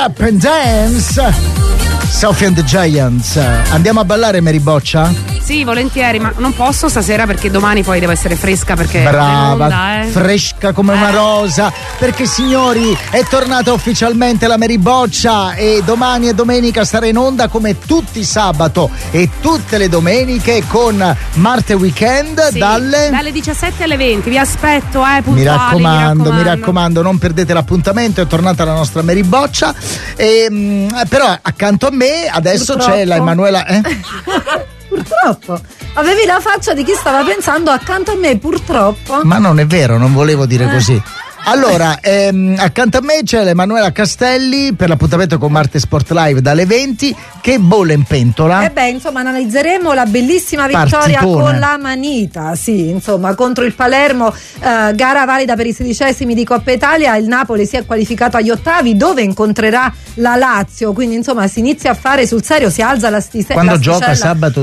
up and dance. Sophie and the Giants. Andiamo a ballare, Mary Boccia? Sì, volentieri, ma non posso stasera perché domani poi devo essere fresca perché brava, onda, eh. fresca come una rosa, perché signori è tornata ufficialmente la Mary Boccia e domani e domenica sarà in onda come tutti i sabato e tutte le domeniche con Marte Weekend sì, dalle dalle diciassette alle venti. Vi aspetto, eh, puntuali, mi raccomando, mi raccomando, mi raccomando, non perdete l'appuntamento, è tornata la nostra Mary Boccia e, mh, però accanto a me adesso Purtroppo. c'è la Emanuela eh? Purtroppo avevi la faccia di chi stava pensando accanto a me, purtroppo. Ma non è vero, non volevo dire eh. così. Allora, ehm, accanto a me c'è l'Emanuela Castelli per l'appuntamento con Marte Sport Live dalle venti. Che bolle in pentola? E beh, insomma, analizzeremo la bellissima vittoria Partitone. con la manita, sì, insomma, contro il Palermo, eh, gara valida per i sedicesimi di Coppa Italia. Il Napoli si è qualificato agli ottavi dove incontrerà la Lazio, quindi insomma si inizia a fare sul serio, si alza la stisella. Quando gioca sabato